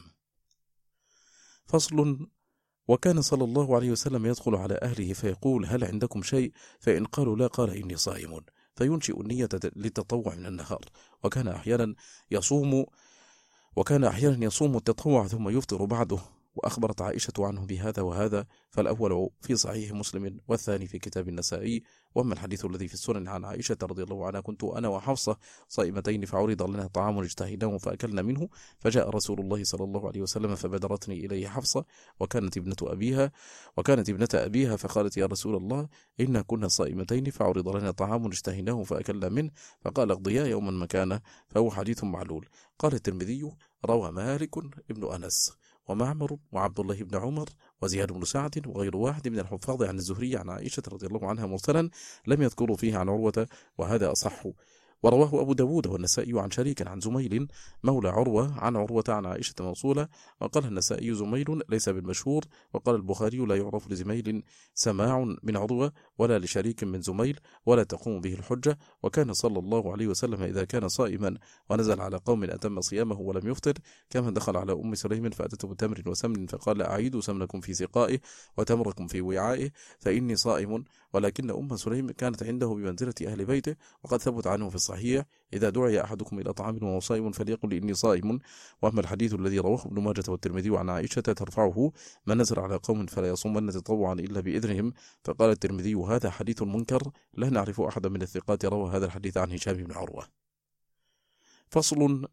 فصل. وكان صلى الله عليه وسلم يدخل على أهله فيقول: هل عندكم شيء؟ فإن قالوا لا قال: إني صائم، فينشئ النية للتطوع من النهار. وكان أحيانا يصوم وكان أحيانا يصوم التطوع ثم يفطر بعده. وأخبرت عائشة عنه بهذا وهذا، فالأول في صحيح مسلم والثاني في كتاب النسائي. وأما الحديث الذي في السنن عن عائشة رضي الله عنها: كنت أنا وحفصة صائمتين فعرض لنا طعام اجتهيناه فأكلنا منه، فجاء رسول الله صلى الله عليه وسلم فبادرتني إليه حفصة وكانت ابنة أبيها وكانت ابنة أبيها فقالت: يا رسول الله إنا كنا صائمتين فعرض لنا طعام اجتهيناه فأكلنا منه، فقال: اقضيا يوما مكانه، فهو حديث معلول. قال الترمذي: روى مالك ابن أنس ومعمر وعبد الله بن عمر وزياد بن سعد وغير واحد من الحفاظ عن الزهري عن عائشة رضي الله عنها مرسلا، لم يذكروا فيه عن عروة، وهذا أصح. ورواه أبو داود والنسائي عن شريك عن زميل مولى عروة عن عروة عن عائشة موصولة، وقال النسائي: زميل ليس بالمشهور. وقال البخاري: لا يعرف لزميل سماع من عروة ولا لشريك من زميل ولا تقوم به الحجة. وكان صلى الله عليه وسلم إذا كان صائما ونزل على قوم أتم صيامه ولم يفطر، كما دخل على أم سليم فأتته بتمر وسمن فقال: أعيدوا سمنكم في سقائه وتمركم في وعائه فإني صائم. ولكن أم سليم كانت عنده بمنزلة أهل بيته، وقد ثبت عنه في الصحيح: إذا دعي أحدكم إلى طعام وهو صائم فليقل إني صائم. وأما الحديث الذي رواه ابن ماجه والترمذي عن عائشة ترفعه: من نزل على قوم فلا يصومن تطوعا إلا بإذنهم. فقال الترمذي: هذا حديث منكر، لا نعرف أحدا من الثقات روى هذا الحديث عن هشام بن عروة. فصل.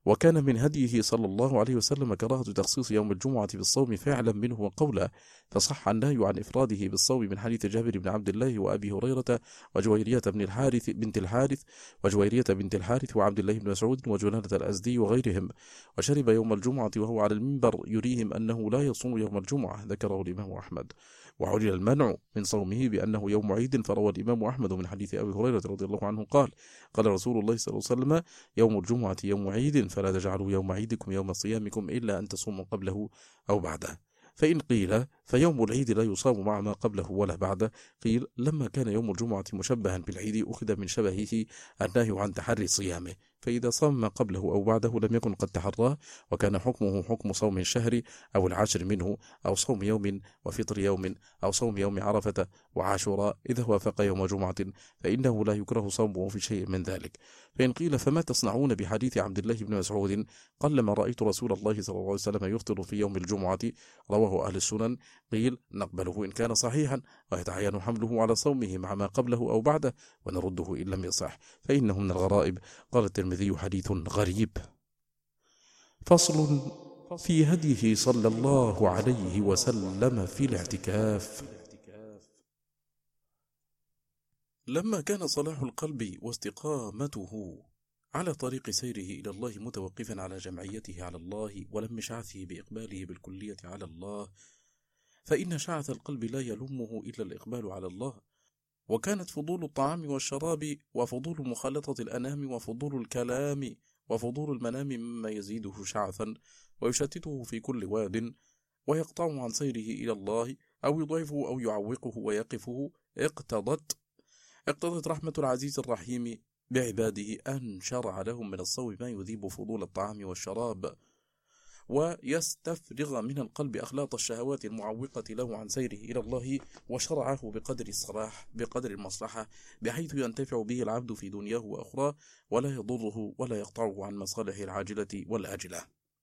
وكان من هديه صلى الله عليه وسلم كراهة تخصيص يوم الجمعة بالصوم فعلا منه وقولا، فصح النهي عن إفراده بالصوم من حديث جابر بن عبد الله وأبي هريرة وجويرية بن الحارث بنت الحارث وجويرية بنت الحارث وعبد الله بن مسعود وجلالة الأزدي وغيرهم. وشرب يوم الجمعة وهو على المنبر يريهم أنه لا يصوم يوم الجمعة، ذكره الإمام أحمد. وعلل المنع من صومه بأنه يوم عيد، فروى الإمام أحمد من حديث أبي هريرة رضي الله عنه قال: قال رسول الله صلى الله عليه وسلم: يوم الجمعة يوم عيد، فلا تجعلوا يوم عيدكم يوم صيامكم إلا أن تصوموا قبله أو بعده. فإن قيل فيوم العيد لا يصام مع ما قبله ولا بعده، قيل لما كان يوم الجمعة مشبها بالعيد أخذ من شبهه النهي عن تحري صيامه، فإذا صام ما قبله أو بعده لم يكن قد تحراه، وكان حكمه حكم صوم الشهر أو العشر منه، أو صوم يوم وفطر يوم، أو صوم يوم عرفة وعاشوراء إذا وافق يوم جمعة، فإنه لا يكره صومه في شيء من ذلك. فإن قيل فما تصنعون بحديث عبد الله بن مسعود: قال لما رأيت رسول الله صلى الله عليه وسلم يفطر في يوم الجمعة، رواه أهل السنن، قيل نقبله إن كان صحيحا، ويتعين حمله على صومه مع ما قبله أو بعده، ونرده إن لم يصح، فإنه من الغرائب. قال الترمذي: حديث غريب. فصل في هديه صلى الله عليه وسلم في الاعتكاف. لما كان صلاح القلب واستقامته على طريق سيره إلى الله متوقفا على جمعيته على الله ولم شعثه بإقباله بالكلية على الله، فإن شعث القلب لا يلمه إلا الإقبال على الله. وكانت فضول الطعام والشراب وفضول مخالطة الأنام وفضول الكلام وفضول المنام مما يزيده شعثا ويشتته في كل واد ويقطعه عن سيره إلى الله، أو يضعفه أو يعوقه ويقفه. اقتضت اقتضت رحمة العزيز الرحيم بعباده أن شرع لهم من الصوم ما يذيب فضول الطعام والشراب ويستفرغ من القلب أخلاط الشهوات المعوقة له عن سيره إلى الله، وشرعه بقدر الصلاح بقدر المصلحة، بحيث ينتفع به العبد في دنياه وأخرى، ولا يضره ولا يقطعه عن مصالح العاجلة والآجلة.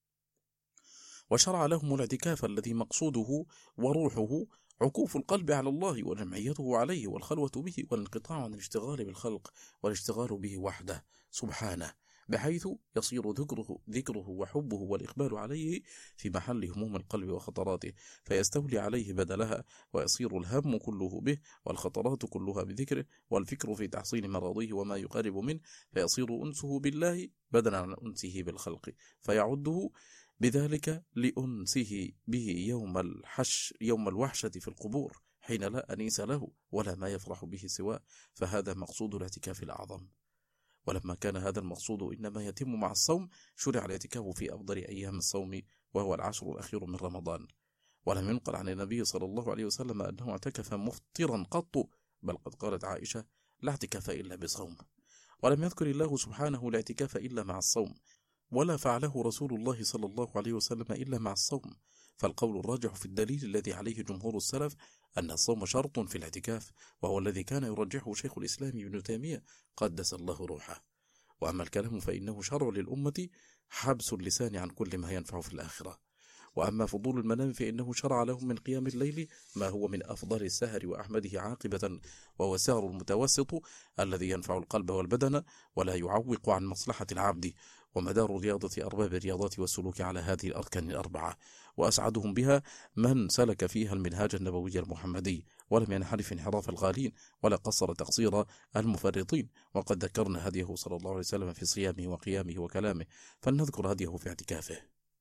وشرع لهم الاعتكاف الذي مقصوده وروحه عكوف القلب على الله وجمعيته عليه والخلوة به والانقطاع عن الاشتغال بالخلق والاشتغال به وحده سبحانه، بحيث يصير ذكره, ذكره وحبه والإقبال عليه في محل هموم القلب وخطراته، فيستولي عليه بدلها، ويصير الهم كله به والخطرات كلها بذكره، والفكر في تحصيل مراضيه وما يقارب منه، فيصير أنسه بالله بدلا عن أنسه بالخلق، فيعده بذلك لأنسه به يوم الحش يوم الوحشة في القبور، حين لا أنيس له ولا ما يفرح به سواه. فهذا مقصود الاعتكاف الأعظم. ولما كان هذا المقصود إنما يتم مع الصوم، شرع الاعتكاف في أفضل أيام الصوم، وهو العشر الأخير من رمضان. ولم ينقل عن النبي صلى الله عليه وسلم أنه اعتكف مفطرا قط، بل قد قالت عائشة: لا اعتكاف إلا بصوم. ولم يذكر الله سبحانه الاعتكاف إلا مع الصوم، ولا فعله رسول الله صلى الله عليه وسلم إلا مع الصوم. فالقول الراجح في الدليل الذي عليه جمهور السلف أن الصوم شرط في الاعتكاف، وهو الذي كان يرجحه شيخ الإسلام ابن تيمية قدس الله روحه. وأما الكلام فإنه شرع للأمة حبس اللسان عن كل ما ينفع في الآخرة. وأما فضول المنام فإنه شرع لهم من قيام الليل ما هو من أفضل السهر وأحمده عاقبة، وهو السهر المتوسط الذي ينفع القلب والبدن ولا يعوق عن مصلحة العبد، ومدار رياضة أرباب الرياضات والسلوك على هذه الأركان الأربعة، وأسعدهم بها من سلك فيها المنهاج النبوي المحمدي، ولم ينحرف انحراف الغالين ولا قصر تقصير المفرطين. وقد ذكرنا هديه صلى الله عليه وسلم في صيامه وقيامه وكلامه، فلنذكر هديه في اعتكافه.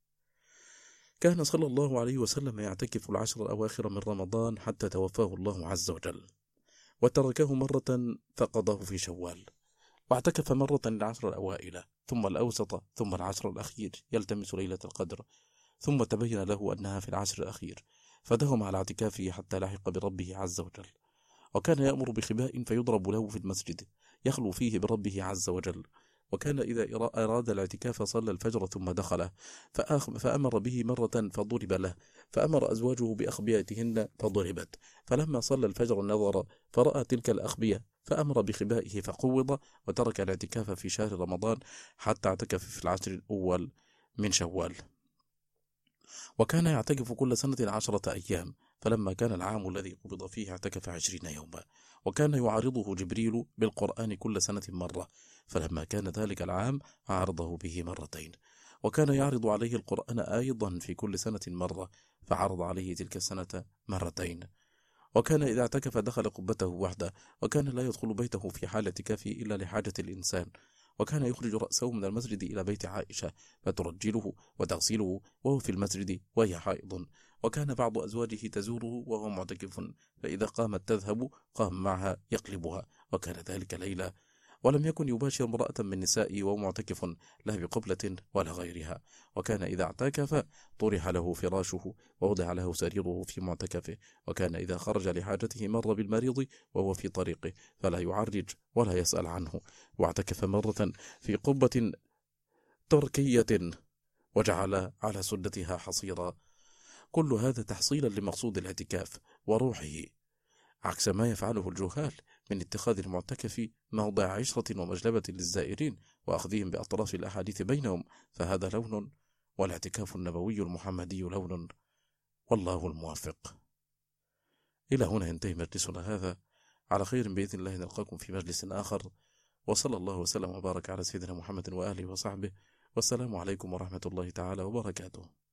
كان صلى الله عليه وسلم يعتكف العشر الأواخر من رمضان حتى توفاه الله عز وجل، وتركه مرة فقضاه في شوال، واعتكف مرة العشر الأوائل، ثم الأوسط، ثم العشر الأخير يلتمس ليلة القدر، ثم تبين له أنها في العشر الأخير، فدهم على اعتكافه حتى لحق بربه عز وجل. وكان يأمر بخباء فيضرب له في المسجد يخلو فيه بربه عز وجل. وكان إذا أراد الاعتكاف صلى الفجر ثم دخله، فأمر به مرة فضرب له، فأمر أزواجه بأخبيتهن فضربت، فلما صلى الفجر نظر فرأى تلك الأخبية فأمر بخبائه فقوض، وترك الاعتكاف في شهر رمضان حتى اعتكف في العشر الأول من شوال. وكان يعتكف كل سنة عشرة أيام، فلما كان العام الذي قبض فيه اعتكف عشرين يوما. وكان يعارضه جبريل بالقرآن كل سنة مرة، فلما كان ذلك العام عارضه به مرتين. وكان يعرض عليه القرآن أيضا في كل سنة مرة، فعرض عليه تلك السنة مرتين. وكان إذا اعتكف دخل قبته وحده، وكان لا يدخل بيته في حال اعتكافه إلا لحاجة الإنسان. وكان يخرج رأسه من المسجد إلى بيت عائشة فترجله وتغسله وهو في المسجد وهي حائض. وكان بعض أزواجه تزوره وهو معتكف، فإذا قامت تذهب قام معها يقلبها، وكان ذلك ليلة. ولم يكن يباشر امرأة من نسائه وهو معتكف، لا بقبلة ولا غيرها. وكان إذا اعتكف طرح له فراشه ووضع له سريره في معتكفه. وكان إذا خرج لحاجته مر بالمريض وهو في طريقه، فلا يعرج ولا يسأل عنه. واعتكف مرة في قبة تركية وجعل على سدتها حصيرا. كل هذا تحصيلا لمقصود الاعتكاف وروحه، عكس ما يفعله الجهال من اتخاذ المعتكف موضع عشرة ومجلبة للزائرين وأخذهم بأطراف الأحاديث بينهم، فهذا لون، والاعتكاف النبوي المحمدي لون، والله الموفق. إلى هنا ينتهي مجلسنا هذا، على خير بإذن الله نلقاكم في مجلس آخر، وصلى الله وسلم وبارك على سيدنا محمد وآله وصحبه، والسلام عليكم ورحمة الله تعالى وبركاته.